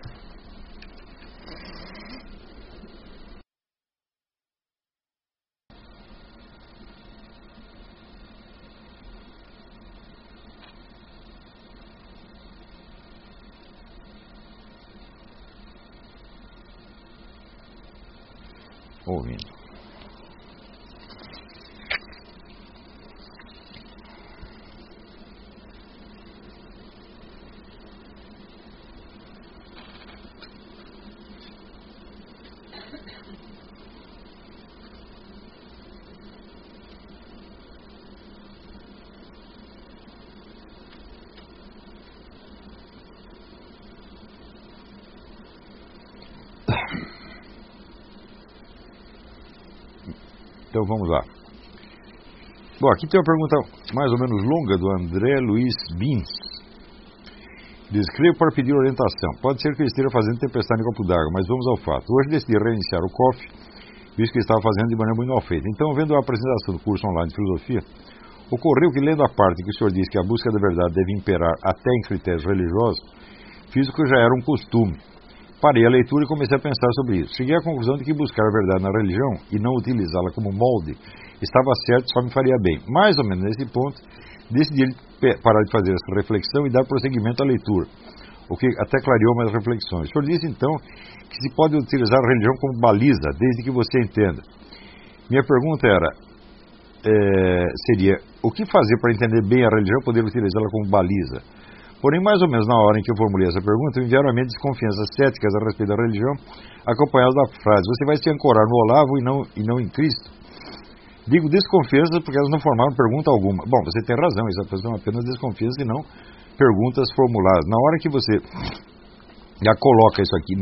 Ouvindo. Então vamos lá. Bom, aqui tem uma pergunta mais ou menos longa do André Luiz Bins. Diz: escrevo para pedir orientação. Pode ser que eu esteja fazendo tempestade em copo d'água, mas vamos ao fato. Hoje decidi reiniciar o COF, visto que estava fazendo de maneira muito mal feita. Então, vendo a apresentação do curso online de filosofia, ocorreu que, lendo a parte que o senhor diz que a busca da verdade deve imperar até em critérios religiosos, fiz o que já era um costume. Parei a leitura e comecei a pensar sobre isso. Cheguei à conclusão de que buscar a verdade na religião e não utilizá-la como molde estava certo, só me faria bem. Mais ou menos nesse ponto, decidi parar de fazer essa reflexão e dar prosseguimento à leitura, o que até clareou mais reflexões. O senhor disse, então, que se pode utilizar a religião como baliza, desde que você entenda Minha pergunta seria, o que fazer para entender bem a religião e poder utilizá-la como baliza? Porém, mais ou menos na hora em que eu formulei essa pergunta, me vieram à mente desconfianças céticas a respeito da religião, acompanhadas da frase, você vai se ancorar no Olavo e não em Cristo? Digo desconfianças porque elas não formaram pergunta alguma. Bom, você tem razão, isso são apenas desconfianças e não perguntas formuladas. Na hora que você já coloca isso aqui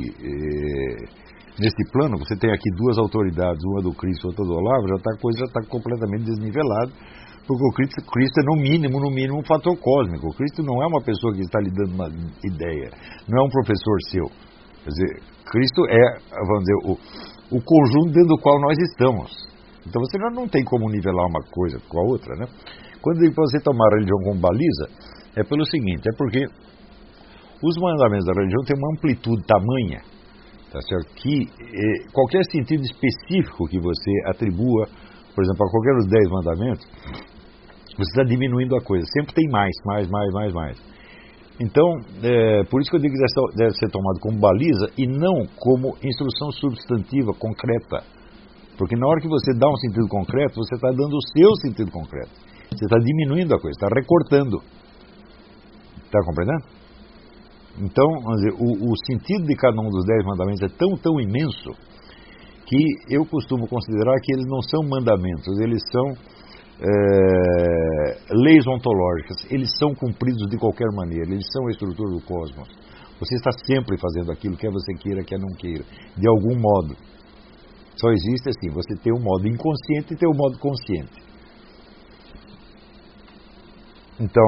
neste plano, você tem aqui duas autoridades, uma do Cristo e outra do Olavo, a coisa já está completamente desnivelada, porque o Cristo é no mínimo um fator cósmico. O Cristo não é uma pessoa que está lhe dando uma ideia, não é um professor seu. Quer dizer, Cristo é, vamos dizer, o conjunto dentro do qual nós estamos. Então você não tem como nivelar uma coisa com a outra, né? Quando eu digo para você tomar a religião como baliza, é pelo seguinte, é porque os mandamentos da religião têm uma amplitude tamanha, tá certo? Que qualquer sentido específico que você atribua, por exemplo, a qualquer dos 10 mandamentos, você está diminuindo a coisa. Sempre tem mais. Então, por isso que eu digo que deve ser tomado como baliza e não como instrução substantiva, concreta. Porque na hora que você dá um sentido concreto, você está dando o seu sentido concreto. Você está diminuindo a coisa, está recortando. Está compreendendo? Então, vamos dizer, o sentido de cada um dos 10 mandamentos é tão imenso que eu costumo considerar que eles não são mandamentos, eles são leis ontológicas, eles são cumpridos de qualquer maneira, eles são a estrutura do cosmos. Você está sempre fazendo aquilo, quer você queira, quer não queira, de algum modo. Só existe assim, você tem um modo inconsciente e tem um modo consciente. Então,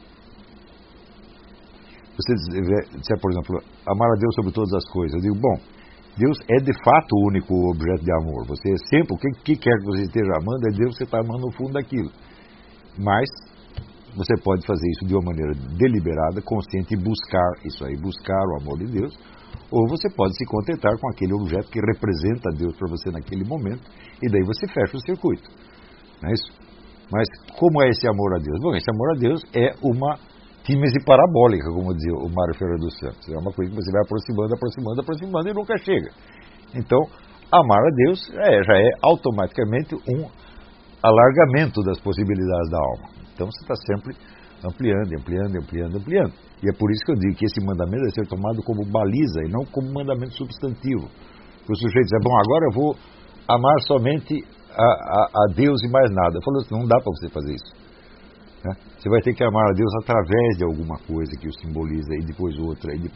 você disser, por exemplo, amar a Deus sobre todas as coisas. Eu digo, bom, Deus é de fato o único objeto de amor. Você é sempre, o que quer que você esteja amando, é Deus que você está amando no fundo daquilo. Mas você pode fazer isso de uma maneira deliberada, consciente, e buscar isso aí, buscar o amor de Deus. Ou você pode se contentar com aquele objeto que representa Deus para você naquele momento, e daí você fecha o circuito. Não é isso? Mas como é esse amor a Deus? Bom, esse amor a Deus é uma tímese parabólica, como dizia o Mário Ferreira dos Santos. É uma coisa que você vai aproximando e nunca chega. Então, amar a Deus já é automaticamente um alargamento das possibilidades da alma. Então você está sempre ampliando. E é por isso que eu digo que esse mandamento deve ser tomado como baliza e não como mandamento substantivo. O sujeito diz, bom, agora eu vou amar somente a Deus e mais nada. Eu falo assim, não dá para você fazer isso. Né? Você vai ter que amar a Deus através de alguma coisa que o simboliza, e depois outra. E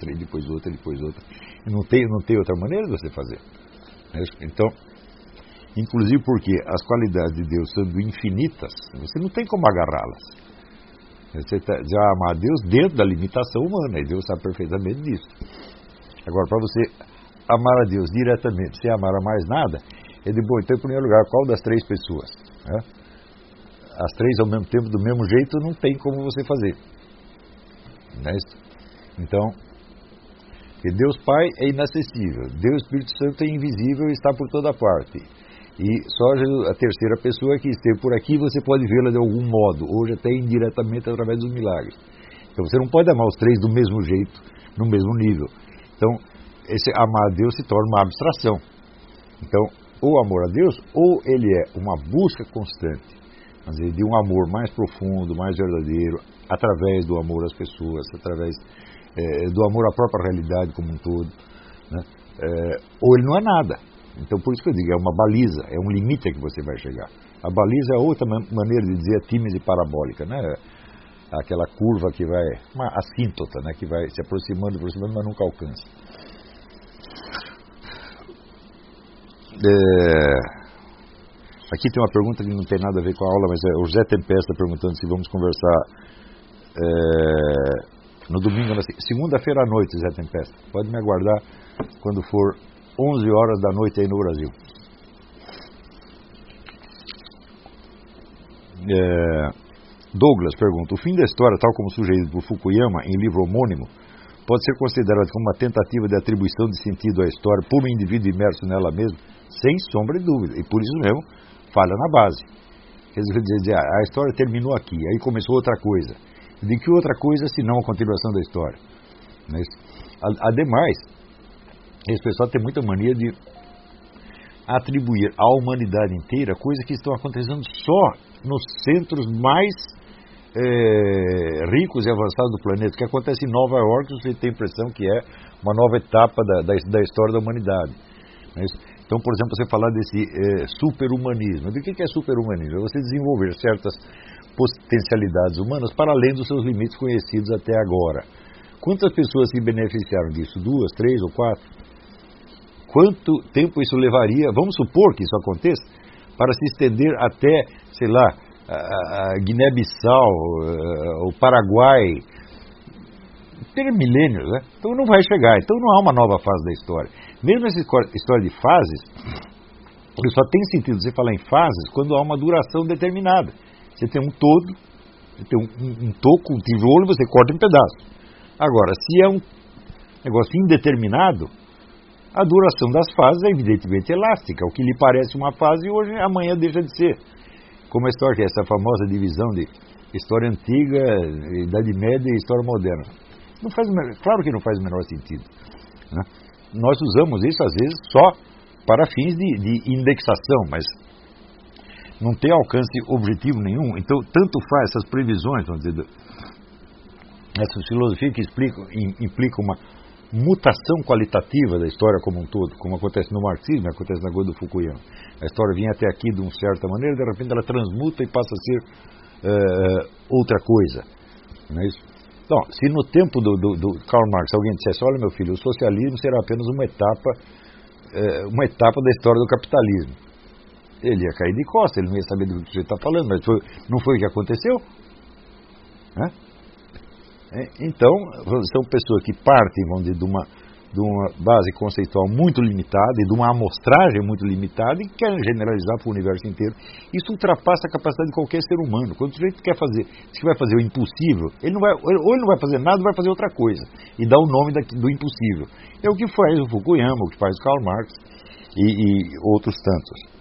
não tem outra maneira de você fazer. Então, inclusive porque as qualidades de Deus sendo infinitas, você não tem como agarrá-las. Você já amar a Deus dentro da limitação humana, e Deus sabe perfeitamente disso. Agora, para você amar a Deus diretamente, sem amar a mais nada, é de bom. Então, em primeiro lugar, qual das 3 pessoas? Né? As 3 ao mesmo tempo, do mesmo jeito, não tem como você fazer. Não é isso? Então, Deus Pai é inacessível, Deus Espírito Santo é invisível e está por toda parte. E só Jesus, a terceira pessoa que esteve por aqui, você pode vê-la de algum modo, hoje até indiretamente através dos milagres. Então você não pode amar os 3 do mesmo jeito, no mesmo nível. Então, esse amar a Deus se torna uma abstração. Então, o amor a Deus, ou ele é uma busca constante, quer dizer, de um amor mais profundo, mais verdadeiro, através do amor às pessoas, através do amor à própria realidade como um todo, né? Ou ele não é nada. Então, por isso que eu digo, é uma baliza, é um limite a que você vai chegar. A baliza é outra maneira de dizer a tímese parabólica, né? Aquela curva que vai, uma assíntota, né? Que vai se aproximando, mas nunca alcança. Aqui tem uma pergunta que não tem nada a ver com a aula, mas o José Tempesta perguntando se vamos conversar no domingo, segunda-feira à noite, José Tempesta. Pode me aguardar quando for 11 horas da noite aí no Brasil. Douglas pergunta, o fim da história, tal como sugerido por Fukuyama em livro homônimo, pode ser considerado como uma tentativa de atribuição de sentido à história por um indivíduo imerso nela mesmo? Sem sombra de dúvida. E por isso mesmo, falha na base. Quer dizer, a história terminou aqui, aí começou outra coisa. De que outra coisa, senão a continuação da história? Mas, ademais, esse pessoal tem muita mania de atribuir à humanidade inteira coisas que estão acontecendo só nos centros mais ricos e avançados do planeta. O que acontece em Nova York, você tem a impressão que é uma nova etapa da história da humanidade. Então, por exemplo, você falar desse superhumanismo. O que é superhumanismo? É você desenvolver certas potencialidades humanas para além dos seus limites conhecidos até agora. Quantas pessoas se beneficiaram disso? 2, 3 ou 4? Quanto tempo isso levaria, vamos supor que isso aconteça, para se estender até, sei lá, a Guiné-Bissau, o Paraguai, ter milênios, né? Então não vai chegar, então não há uma nova fase da história. Mesmo essa história de fases, só tem sentido você falar em fases quando há uma duração determinada. Você tem um todo, você tem um toco, um tijolo, você corta em pedaços. Agora, se é um negócio indeterminado, a duração das fases é evidentemente elástica. O que lhe parece uma fase hoje, amanhã deixa de ser. Como a história, que é essa famosa divisão de história antiga, Idade Média e história moderna. Não faz, claro que não faz o menor sentido, né? Nós usamos isso, às vezes, só para fins de indexação, mas não tem alcance objetivo nenhum. Então, tanto faz essas previsões, vamos dizer, essas filosofias que implicam uma mutação qualitativa da história como um todo, como acontece no marxismo, acontece na coisa do Fukuyama. A história vinha até aqui de uma certa maneira, de repente ela transmuta e passa a ser outra coisa. Não é isso? Então, se no tempo do Karl Marx alguém dissesse, olha meu filho, o socialismo será apenas uma etapa da história do capitalismo, ele ia cair de costas, ele não ia saber do que você está falando, mas não foi o que aconteceu? Né? Então, são pessoas que partem, vamos dizer, de uma base conceitual muito limitada e de uma amostragem muito limitada e querem generalizar para o universo inteiro. Isso ultrapassa a capacidade de qualquer ser humano. Quando o sujeito quer fazer, diz que vai fazer o impossível, ou ele não vai fazer nada, ou vai fazer outra coisa e dá o nome do impossível. É o que faz o Fukuyama, o que faz o Karl Marx e outros tantos.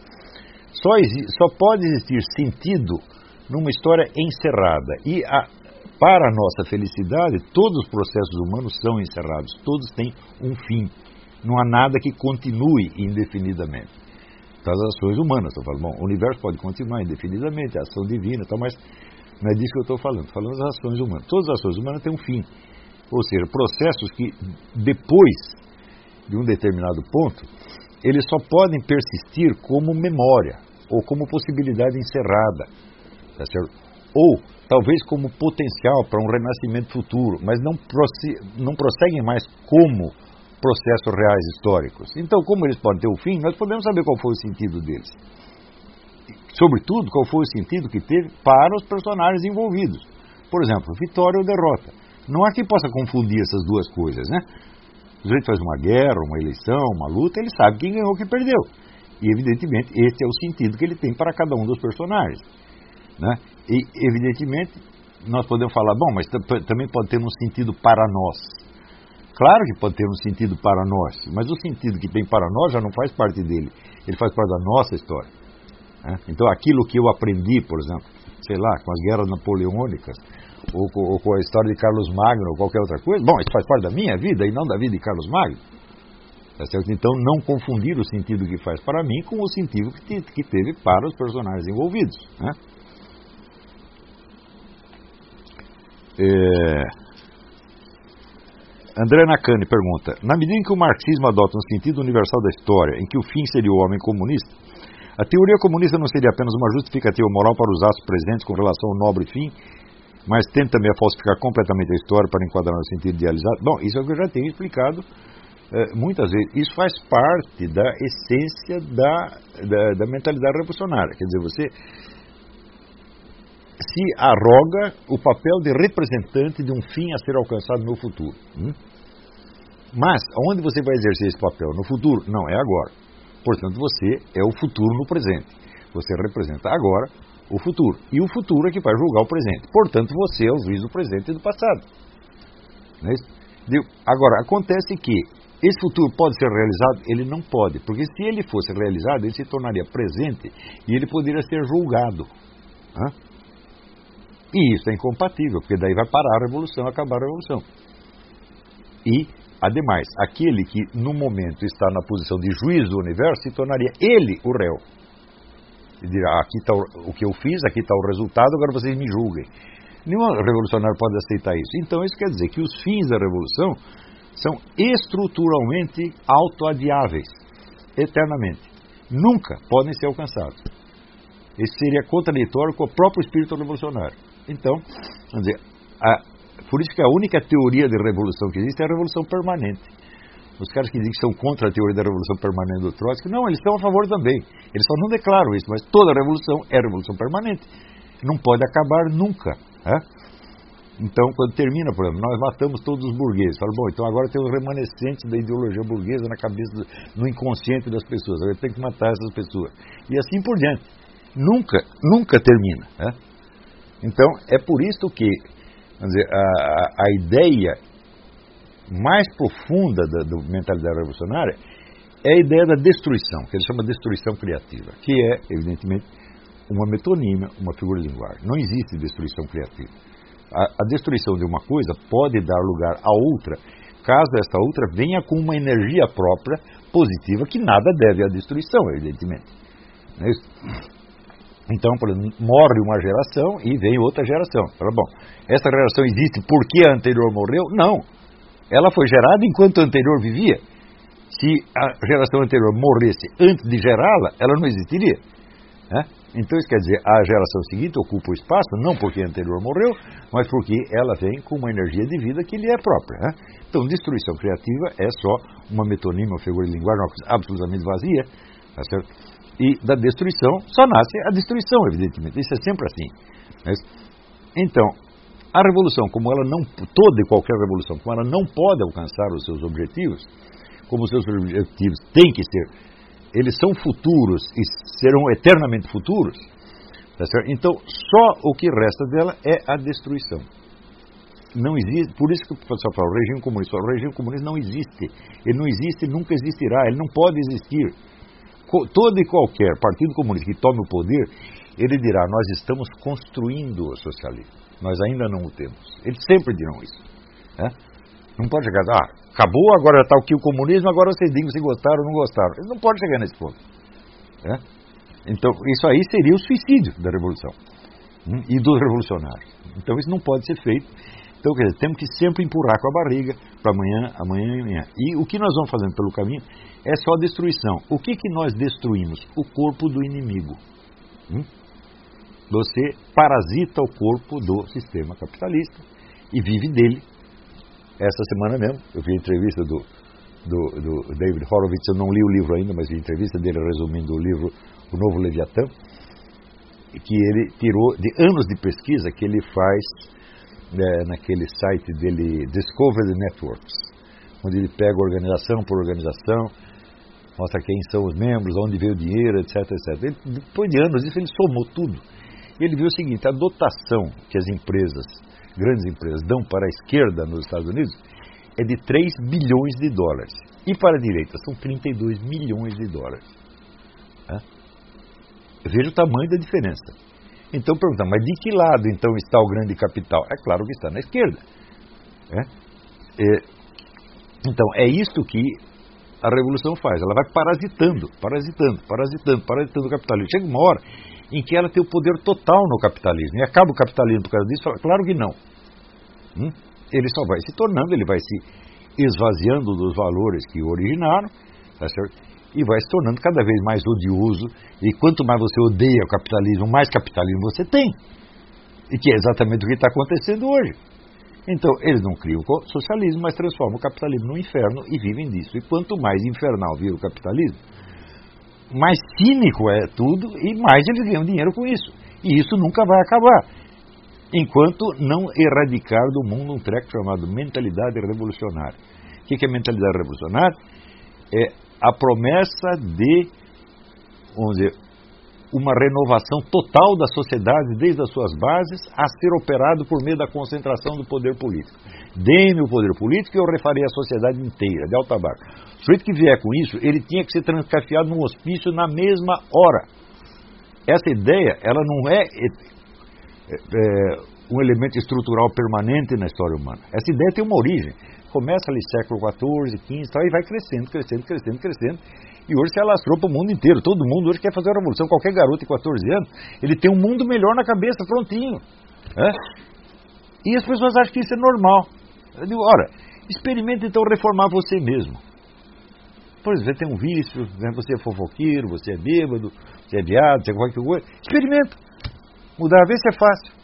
Só pode existir sentido numa história encerrada. E para a nossa felicidade, todos os processos humanos são encerrados, todos têm um fim. Não há nada que continue indefinidamente. Das ações humanas, estou falando, bom, o universo pode continuar indefinidamente, a ação divina, mas não é disso que eu estou falando das ações humanas. Todas as ações humanas têm um fim. Ou seja, processos que, depois de um determinado ponto, eles só podem persistir como memória, ou como possibilidade encerrada, tá certo? Ou talvez como potencial para um renascimento futuro, mas não prosseguem mais como processos reais históricos. Então, como eles podem ter um fim, nós podemos saber qual foi o sentido deles. Sobretudo, qual foi o sentido que teve para os personagens envolvidos. Por exemplo, vitória ou derrota. Não há quem possa confundir essas duas coisas, né? O sujeito faz uma guerra, uma eleição, uma luta, ele sabe quem ganhou e quem perdeu. E, evidentemente, esse é o sentido que ele tem para cada um dos personagens, né? E, evidentemente, nós podemos falar, bom, mas também pode ter um sentido para nós. Claro que pode ter um sentido para nós, mas o sentido que tem para nós já não faz parte dele, ele faz parte da nossa história, né? Então, aquilo que eu aprendi, por exemplo, sei lá, com as guerras napoleônicas, ou com a história de Carlos Magno, ou qualquer outra coisa, bom, isso faz parte da minha vida e não da vida de Carlos Magno. Tá certo? Então, não confundir o sentido que faz para mim com o sentido que teve para os personagens envolvidos, né? André Nakane pergunta, na medida em que o marxismo adota um sentido universal da história, em que o fim seria o homem comunista, a teoria comunista não seria apenas uma justificativa moral para os atos presentes com relação ao nobre fim, mas tende também a falsificar completamente a história para enquadrar no sentido idealizado? Bom, isso é o que eu já tenho explicado muitas vezes. Isso faz parte da essência da mentalidade revolucionária. Quer dizer, você se arroga o papel de representante de um fim a ser alcançado no futuro. Mas, onde você vai exercer esse papel? No futuro? Não, é agora. Portanto, você é o futuro no presente. Você representa agora o futuro. E o futuro é que vai julgar o presente. Portanto, você é o juiz do presente e do passado. Não é isso? Agora, acontece que esse futuro pode ser realizado? Ele não pode. Porque se ele fosse realizado, ele se tornaria presente e ele poderia ser julgado. E isso é incompatível, porque daí vai parar a revolução, acabar a revolução. E Ademais, aquele que no momento está na posição de juiz do universo se tornaria ele o réu. E dirá, aqui está o que eu fiz, aqui está o resultado, agora vocês me julguem. Nenhum revolucionário pode aceitar isso. Então isso quer dizer que os fins da revolução são estruturalmente autoadiáveis, eternamente. Nunca podem ser alcançados. Isso seria contraditório com o próprio espírito revolucionário. Então, vamos dizer, por isso que a única teoria de revolução que existe é a revolução permanente. Os caras que dizem que são contra a teoria da revolução permanente do Trotsky, não, eles estão a favor também. Eles só não declaram isso, mas toda revolução é revolução permanente. Não pode acabar nunca. Então, quando termina, por exemplo, nós matamos todos os burgueses. Fala, bom, então agora tem os remanescentes da ideologia burguesa na cabeça, no inconsciente das pessoas. Agora tem que matar essas pessoas. E assim por diante. Nunca termina. Então, é por isso que, vamos dizer, a ideia mais profunda da mentalidade revolucionária é a ideia da destruição, que ele chama de destruição criativa, que é, evidentemente, uma metonímia, uma figura de linguagem. Não existe destruição criativa. A destruição de uma coisa pode dar lugar a outra, caso esta outra venha com uma energia própria, positiva, que nada deve à destruição, evidentemente. Não é isso? Então, por exemplo, morre uma geração e vem outra geração. Bom, essa geração existe porque a anterior morreu? Não. Ela foi gerada enquanto a anterior vivia. Se a geração anterior morresse antes de gerá-la, ela não existiria. Então isso quer dizer, a geração seguinte ocupa o espaço, não porque a anterior morreu, mas porque ela vem com uma energia de vida que lhe é própria. Então, destruição criativa é só uma metonímia, uma figura de linguagem, uma coisa absolutamente vazia, tá certo? E da destruição só nasce a destruição, evidentemente. Isso é sempre assim. Então, a revolução, como ela não, toda e qualquer revolução, como ela não pode alcançar os seus objetivos, como os seus objetivos têm que ser, eles são futuros e serão eternamente futuros, tá certo? Então, só o que resta dela é a destruição. Não existe, por isso que o pessoal fala, o regime comunista não existe. Ele não existe e nunca existirá, ele não pode existir. Todo e qualquer partido comunista que tome o poder, ele dirá, nós estamos construindo o socialismo. Nós ainda não o temos. Eles sempre dirão isso. Não pode chegar, acabou, agora está aqui o comunismo, agora vocês digam se gostaram ou não gostaram. Eles não podem chegar nesse ponto. Então, isso aí seria o suicídio da revolução e dos revolucionários. Então, isso não pode ser feito. Então, quer dizer, temos que sempre empurrar com a barriga para amanhã e amanhã. E o que nós vamos fazendo pelo caminho é só destruição. O que nós destruímos? O corpo do inimigo. Você parasita o corpo do sistema capitalista e vive dele. Essa semana mesmo, eu vi a entrevista do David Horowitz, eu não li o livro ainda, mas vi a entrevista dele resumindo o livro O Novo Leviatã, que ele tirou de anos de pesquisa que ele faz naquele site dele, Discovery Networks, onde ele pega organização por organização, mostra quem são os membros, onde veio o dinheiro, etc, etc. Ele, depois de anos disso, ele somou tudo. E ele viu o seguinte, a dotação que as empresas, grandes empresas, dão para a esquerda nos Estados Unidos é de 3 bilhões de dólares. E para a direita são 32 milhões de dólares. Veja o tamanho da diferença. Então pergunta, mas de que lado então está o grande capital? É claro que está na esquerda. Então é isto que a revolução faz. Ela vai parasitando o capitalismo. Chega uma hora em que ela tem o poder total no capitalismo. E acaba o capitalismo por causa disso? Claro que não. Ele só vai se tornando, ele vai se esvaziando dos valores que o originaram, tá certo? E vai se tornando cada vez mais odioso. E quanto mais você odeia o capitalismo, mais capitalismo você tem. E que é exatamente o que está acontecendo hoje. Então, eles não criam o socialismo, mas transformam o capitalismo no inferno e vivem disso. E quanto mais infernal vira o capitalismo, mais cínico é tudo e mais eles ganham dinheiro com isso. E isso nunca vai acabar, enquanto não erradicar do mundo um treco chamado mentalidade revolucionária. O que é mentalidade revolucionária? É a promessa de, vamos dizer, uma renovação total da sociedade desde as suas bases a ser operado por meio da concentração do poder político. Dê-me o poder político e eu refarei a sociedade inteira, de alta barca. O sujeito que vier com isso, ele tinha que ser transcafiado num hospício na mesma hora. Essa ideia, ela não é um elemento estrutural permanente na história humana. Essa ideia tem uma origem. começa ali século XIV, XV, tal, e vai crescendo, crescendo, crescendo, crescendo. E hoje se alastrou para o mundo inteiro. Todo mundo hoje quer fazer uma revolução. Qualquer garoto de 14 anos, ele tem um mundo melhor na cabeça, prontinho. E as pessoas acham que isso é normal. Eu digo, ora, experimente então reformar você mesmo. Por exemplo, você tem um vício, você é fofoqueiro, você é bêbado, você é viado, você é qualquer coisa. Experimenta. Mudar, vê se é fácil.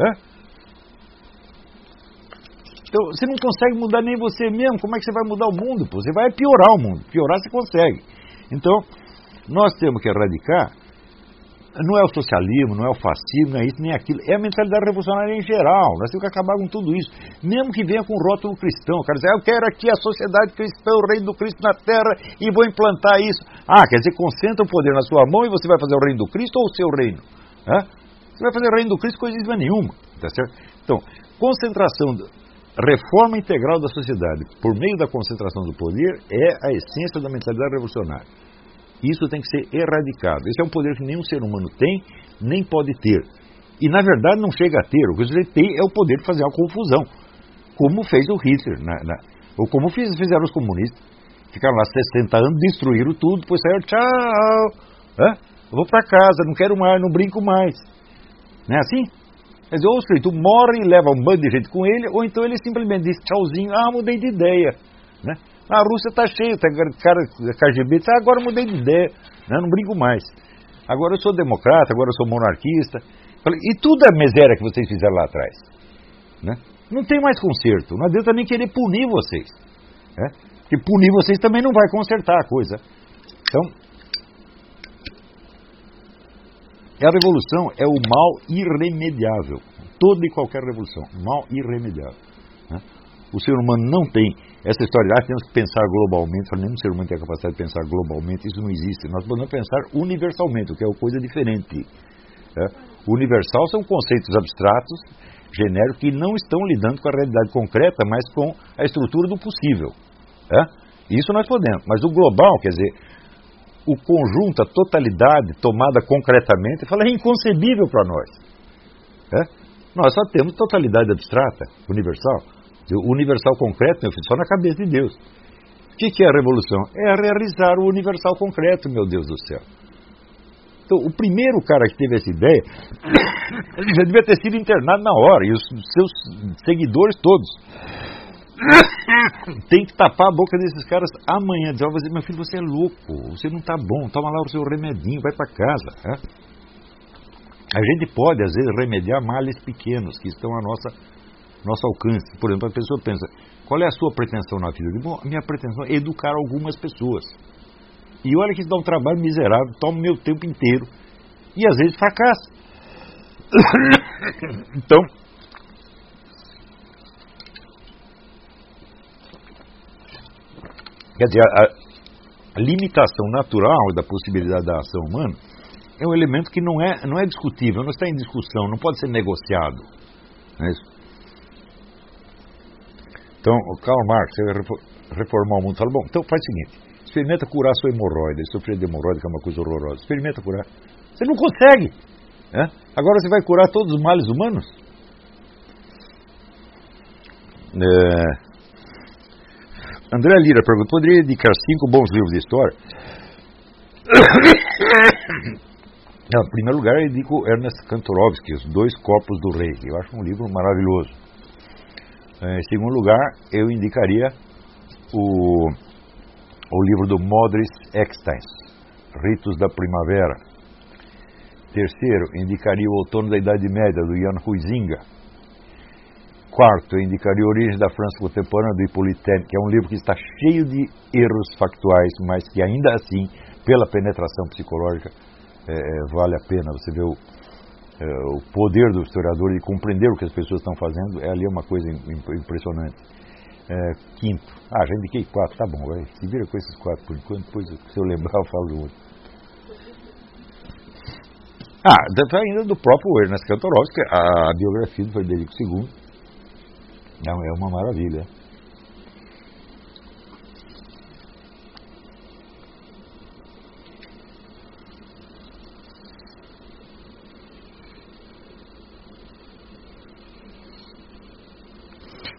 Então, você não consegue mudar nem você mesmo, como é que você vai mudar o mundo? Pô? Você vai piorar o mundo. Piorar você consegue. Então, nós temos que erradicar, não é o socialismo, não é o fascismo, não é isso, nem aquilo, é a mentalidade revolucionária em geral. Nós temos que acabar com tudo isso. Mesmo que venha com rótulo cristão. O cara diz, eu quero aqui a sociedade cristã, o reino do Cristo na terra, e vou implantar isso. Quer dizer, concentra o poder na sua mão e você vai fazer o reino do Cristo ou o seu reino? Você vai fazer o reino do Cristo coisíssima nenhuma. Tá certo? Então, concentração, reforma integral da sociedade por meio da concentração do poder é a essência da mentalidade revolucionária. Isso tem que ser erradicado. Esse é um poder que nenhum ser humano tem, nem pode ter. E, na verdade, não chega a ter. O que você tem é o poder de fazer uma confusão. Como fez o Hitler. Ou como fizeram os comunistas. Ficaram lá 60 anos, destruíram tudo, depois saíram, tchau. Eu vou para casa, não quero mais, não brinco mais. Não é assim? Quer dizer, ou o sujeito morre e leva um bando de gente com ele, ou então ele simplesmente diz tchauzinho, mudei de ideia. Né? A Rússia está cheia, cara KGB, agora mudei de ideia, né? Não brinco mais. Agora eu sou democrata, agora eu sou monarquista. E tudo é miséria que vocês fizeram lá atrás. Né? Não tem mais conserto, não adianta nem querer punir vocês. Né? Porque punir vocês também não vai consertar a coisa. Então, a revolução é o mal irremediável. Toda e qualquer revolução, mal irremediável. Né? O ser humano não tem essa história de temos que pensar globalmente. Nenhum ser humano tem a capacidade de pensar globalmente. Isso não existe. Nós podemos pensar universalmente, o que é uma coisa diferente. Universal são conceitos abstratos, genéricos, que não estão lidando com a realidade concreta, mas com a estrutura do possível. Isso nós podemos. Mas o global, quer dizer, o conjunto, a totalidade tomada concretamente, é inconcebível para nós. Nós só temos totalidade abstrata, universal. O universal concreto, meu filho, só na cabeça de Deus. O que é a revolução? É realizar o universal concreto, meu Deus do céu. Então, o primeiro cara que teve essa ideia, ele já devia ter sido internado na hora, e os seus seguidores todos. Tem que tapar a boca desses caras amanhã. Dizer, meu filho, você é louco, você não está bom, toma lá o seu remedinho, vai para casa. A gente pode, às vezes, remediar males pequenos que estão a nosso alcance. Por exemplo, a pessoa pensa, qual é a sua pretensão na vida? Eu digo, bom, a minha pretensão é educar algumas pessoas. E olha que isso dá um trabalho miserável, toma o meu tempo inteiro. E às vezes fracassa. Então, quer dizer, a limitação natural da possibilidade da ação humana é um elemento que não é discutível, não está em discussão, não pode ser negociado. Não é isso? Então, o Karl Marx vai reformar o mundo. Fala, bom, então faz o seguinte, experimenta curar a sua hemorroida, sofrer de hemorroida, que é uma coisa horrorosa. Experimenta curar. Você não consegue. Agora você vai curar todos os males humanos? André Lira pergunta, poderia indicar 5 bons livros de história? Não, em primeiro lugar, eu indico Ernest Kantorowski, Os Dois Corpos do Rei. Eu acho um livro maravilhoso. Em segundo lugar, eu indicaria o livro do Modris Ekstein, Ritos da Primavera. Terceiro, indicaria o Outono da Idade Média, do Jan Huizinga. Quarto, eu indicaria Origem da França Contemporânea, do Hippolyte Taine, que é um livro que está cheio de erros factuais, mas que ainda assim, pela penetração psicológica, vale a pena. Você vê o poder do historiador de compreender o que as pessoas estão fazendo, ali é uma coisa impressionante. Quinto, já indiquei 4, tá bom, vai, se vira com esses 4 por enquanto, depois se eu lembrar eu falo do outro. Ainda do próprio Ernest Kantorowski, a biografia do Frederico II, é uma maravilha.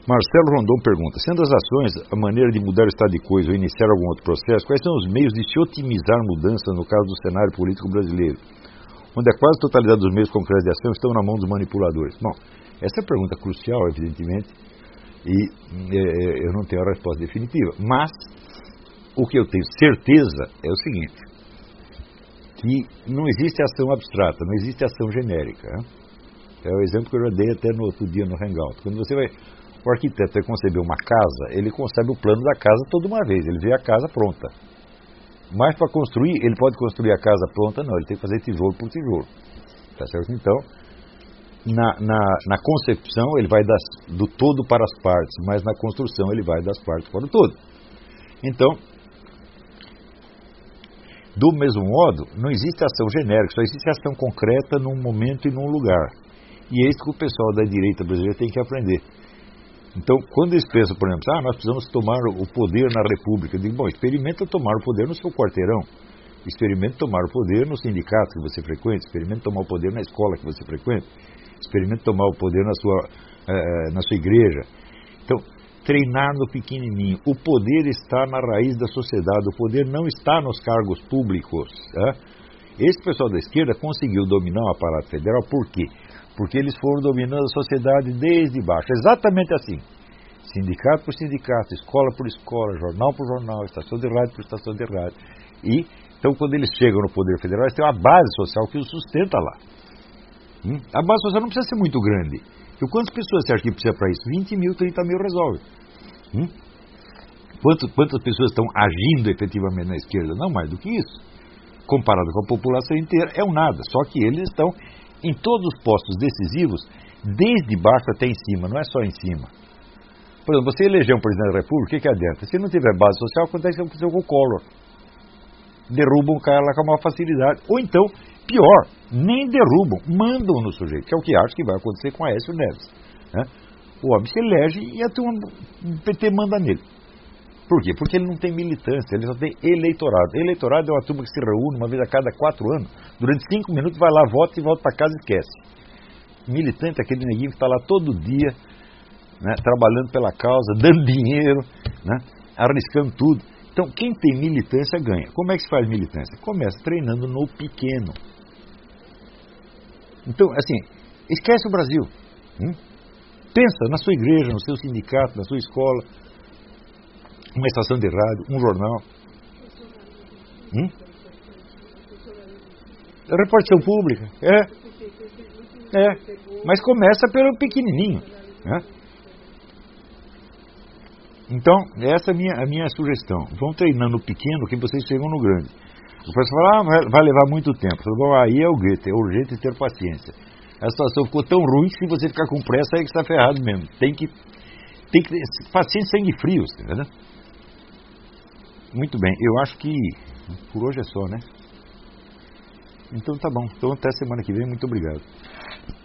Marcelo Rondon pergunta, sendo as ações a maneira de mudar o estado de coisa ou iniciar algum outro processo, quais são os meios de se otimizar mudanças no caso do cenário político brasileiro, onde a quase totalidade dos meios concretos de ação estão na mão dos manipuladores? Bom, essa é a pergunta crucial, evidentemente, e eu não tenho a resposta definitiva, mas o que eu tenho certeza é o seguinte, que não existe ação abstrata, não existe ação genérica. É o exemplo que eu já dei até no outro dia no Hangout. Quando o arquiteto vai conceber uma casa, ele concebe o plano da casa toda uma vez, ele vê a casa pronta. Mas para construir, ele pode construir a casa pronta? Não, ele tem que fazer tijolo por tijolo. Tá certo? Então, na concepção, ele vai do todo para as partes, mas na construção, ele vai das partes para o todo. Então, do mesmo modo, não existe ação genérica, só existe ação concreta num momento e num lugar. E é isso que o pessoal da direita brasileira tem que aprender. Então, quando eles pensam, por exemplo, nós precisamos tomar o poder na República, eu digo, bom, experimenta tomar o poder no seu quarteirão, experimenta tomar o poder no sindicato que você frequenta, experimenta tomar o poder na escola que você frequenta, experimenta tomar o poder na sua igreja. Então, treinar no pequenininho. O poder está na raiz da sociedade, o poder não está nos cargos públicos. Esse pessoal da esquerda conseguiu dominar o aparato federal, por quê? Porque eles foram dominando a sociedade desde baixo, exatamente assim. Sindicato por sindicato, escola por escola, jornal por jornal, estação de rádio por estação de rádio. E, então, quando eles chegam no poder federal, eles têm uma base social que os sustenta lá. A base social não precisa ser muito grande. E quantas pessoas você acha que precisa para isso? 20 mil, 30 mil resolve. Quantas pessoas estão agindo efetivamente na esquerda? Não mais do que isso. Comparado com a população inteira, é um nada. Só que eles estão em todos os postos decisivos, desde baixo até em cima, não é só em cima. Por exemplo, você eleger um presidente da República, o que adianta? Se não tiver base social, acontece o que aconteceu com o Collor. Derrubam o cara lá com a maior facilidade. Ou então, pior, nem derrubam, mandam no sujeito, que é o que acho que vai acontecer com Aécio Neves. O homem se elege e o PT manda nele. Por quê? Porque ele não tem militância, ele só tem eleitorado. Eleitorado é uma turma que se reúne uma vez a cada 4 anos, durante 5 minutos vai lá, vota e volta para casa e esquece. Militante é aquele neguinho que está lá todo dia, trabalhando pela causa, dando dinheiro, arriscando tudo. Então, quem tem militância ganha. Como é que se faz militância? Começa treinando no pequeno. Então, assim, esquece o Brasil. Pensa na sua igreja, no seu sindicato, na sua escola, uma estação de rádio, um jornal. Repartição pública. Mas começa pelo pequenininho. Então, essa é a minha sugestão. Vão treinando no pequeno que vocês chegam no grande. O pessoal fala, vai levar muito tempo. Bom, aí é o Goethe, é urgente ter paciência. A situação ficou tão ruim que se você ficar com pressa, aí que está ferrado mesmo. Tem que ter paciência, sangue frio, entendeu? Muito bem, eu acho que por hoje é só, né? Então tá bom. Então até semana que vem, muito obrigado.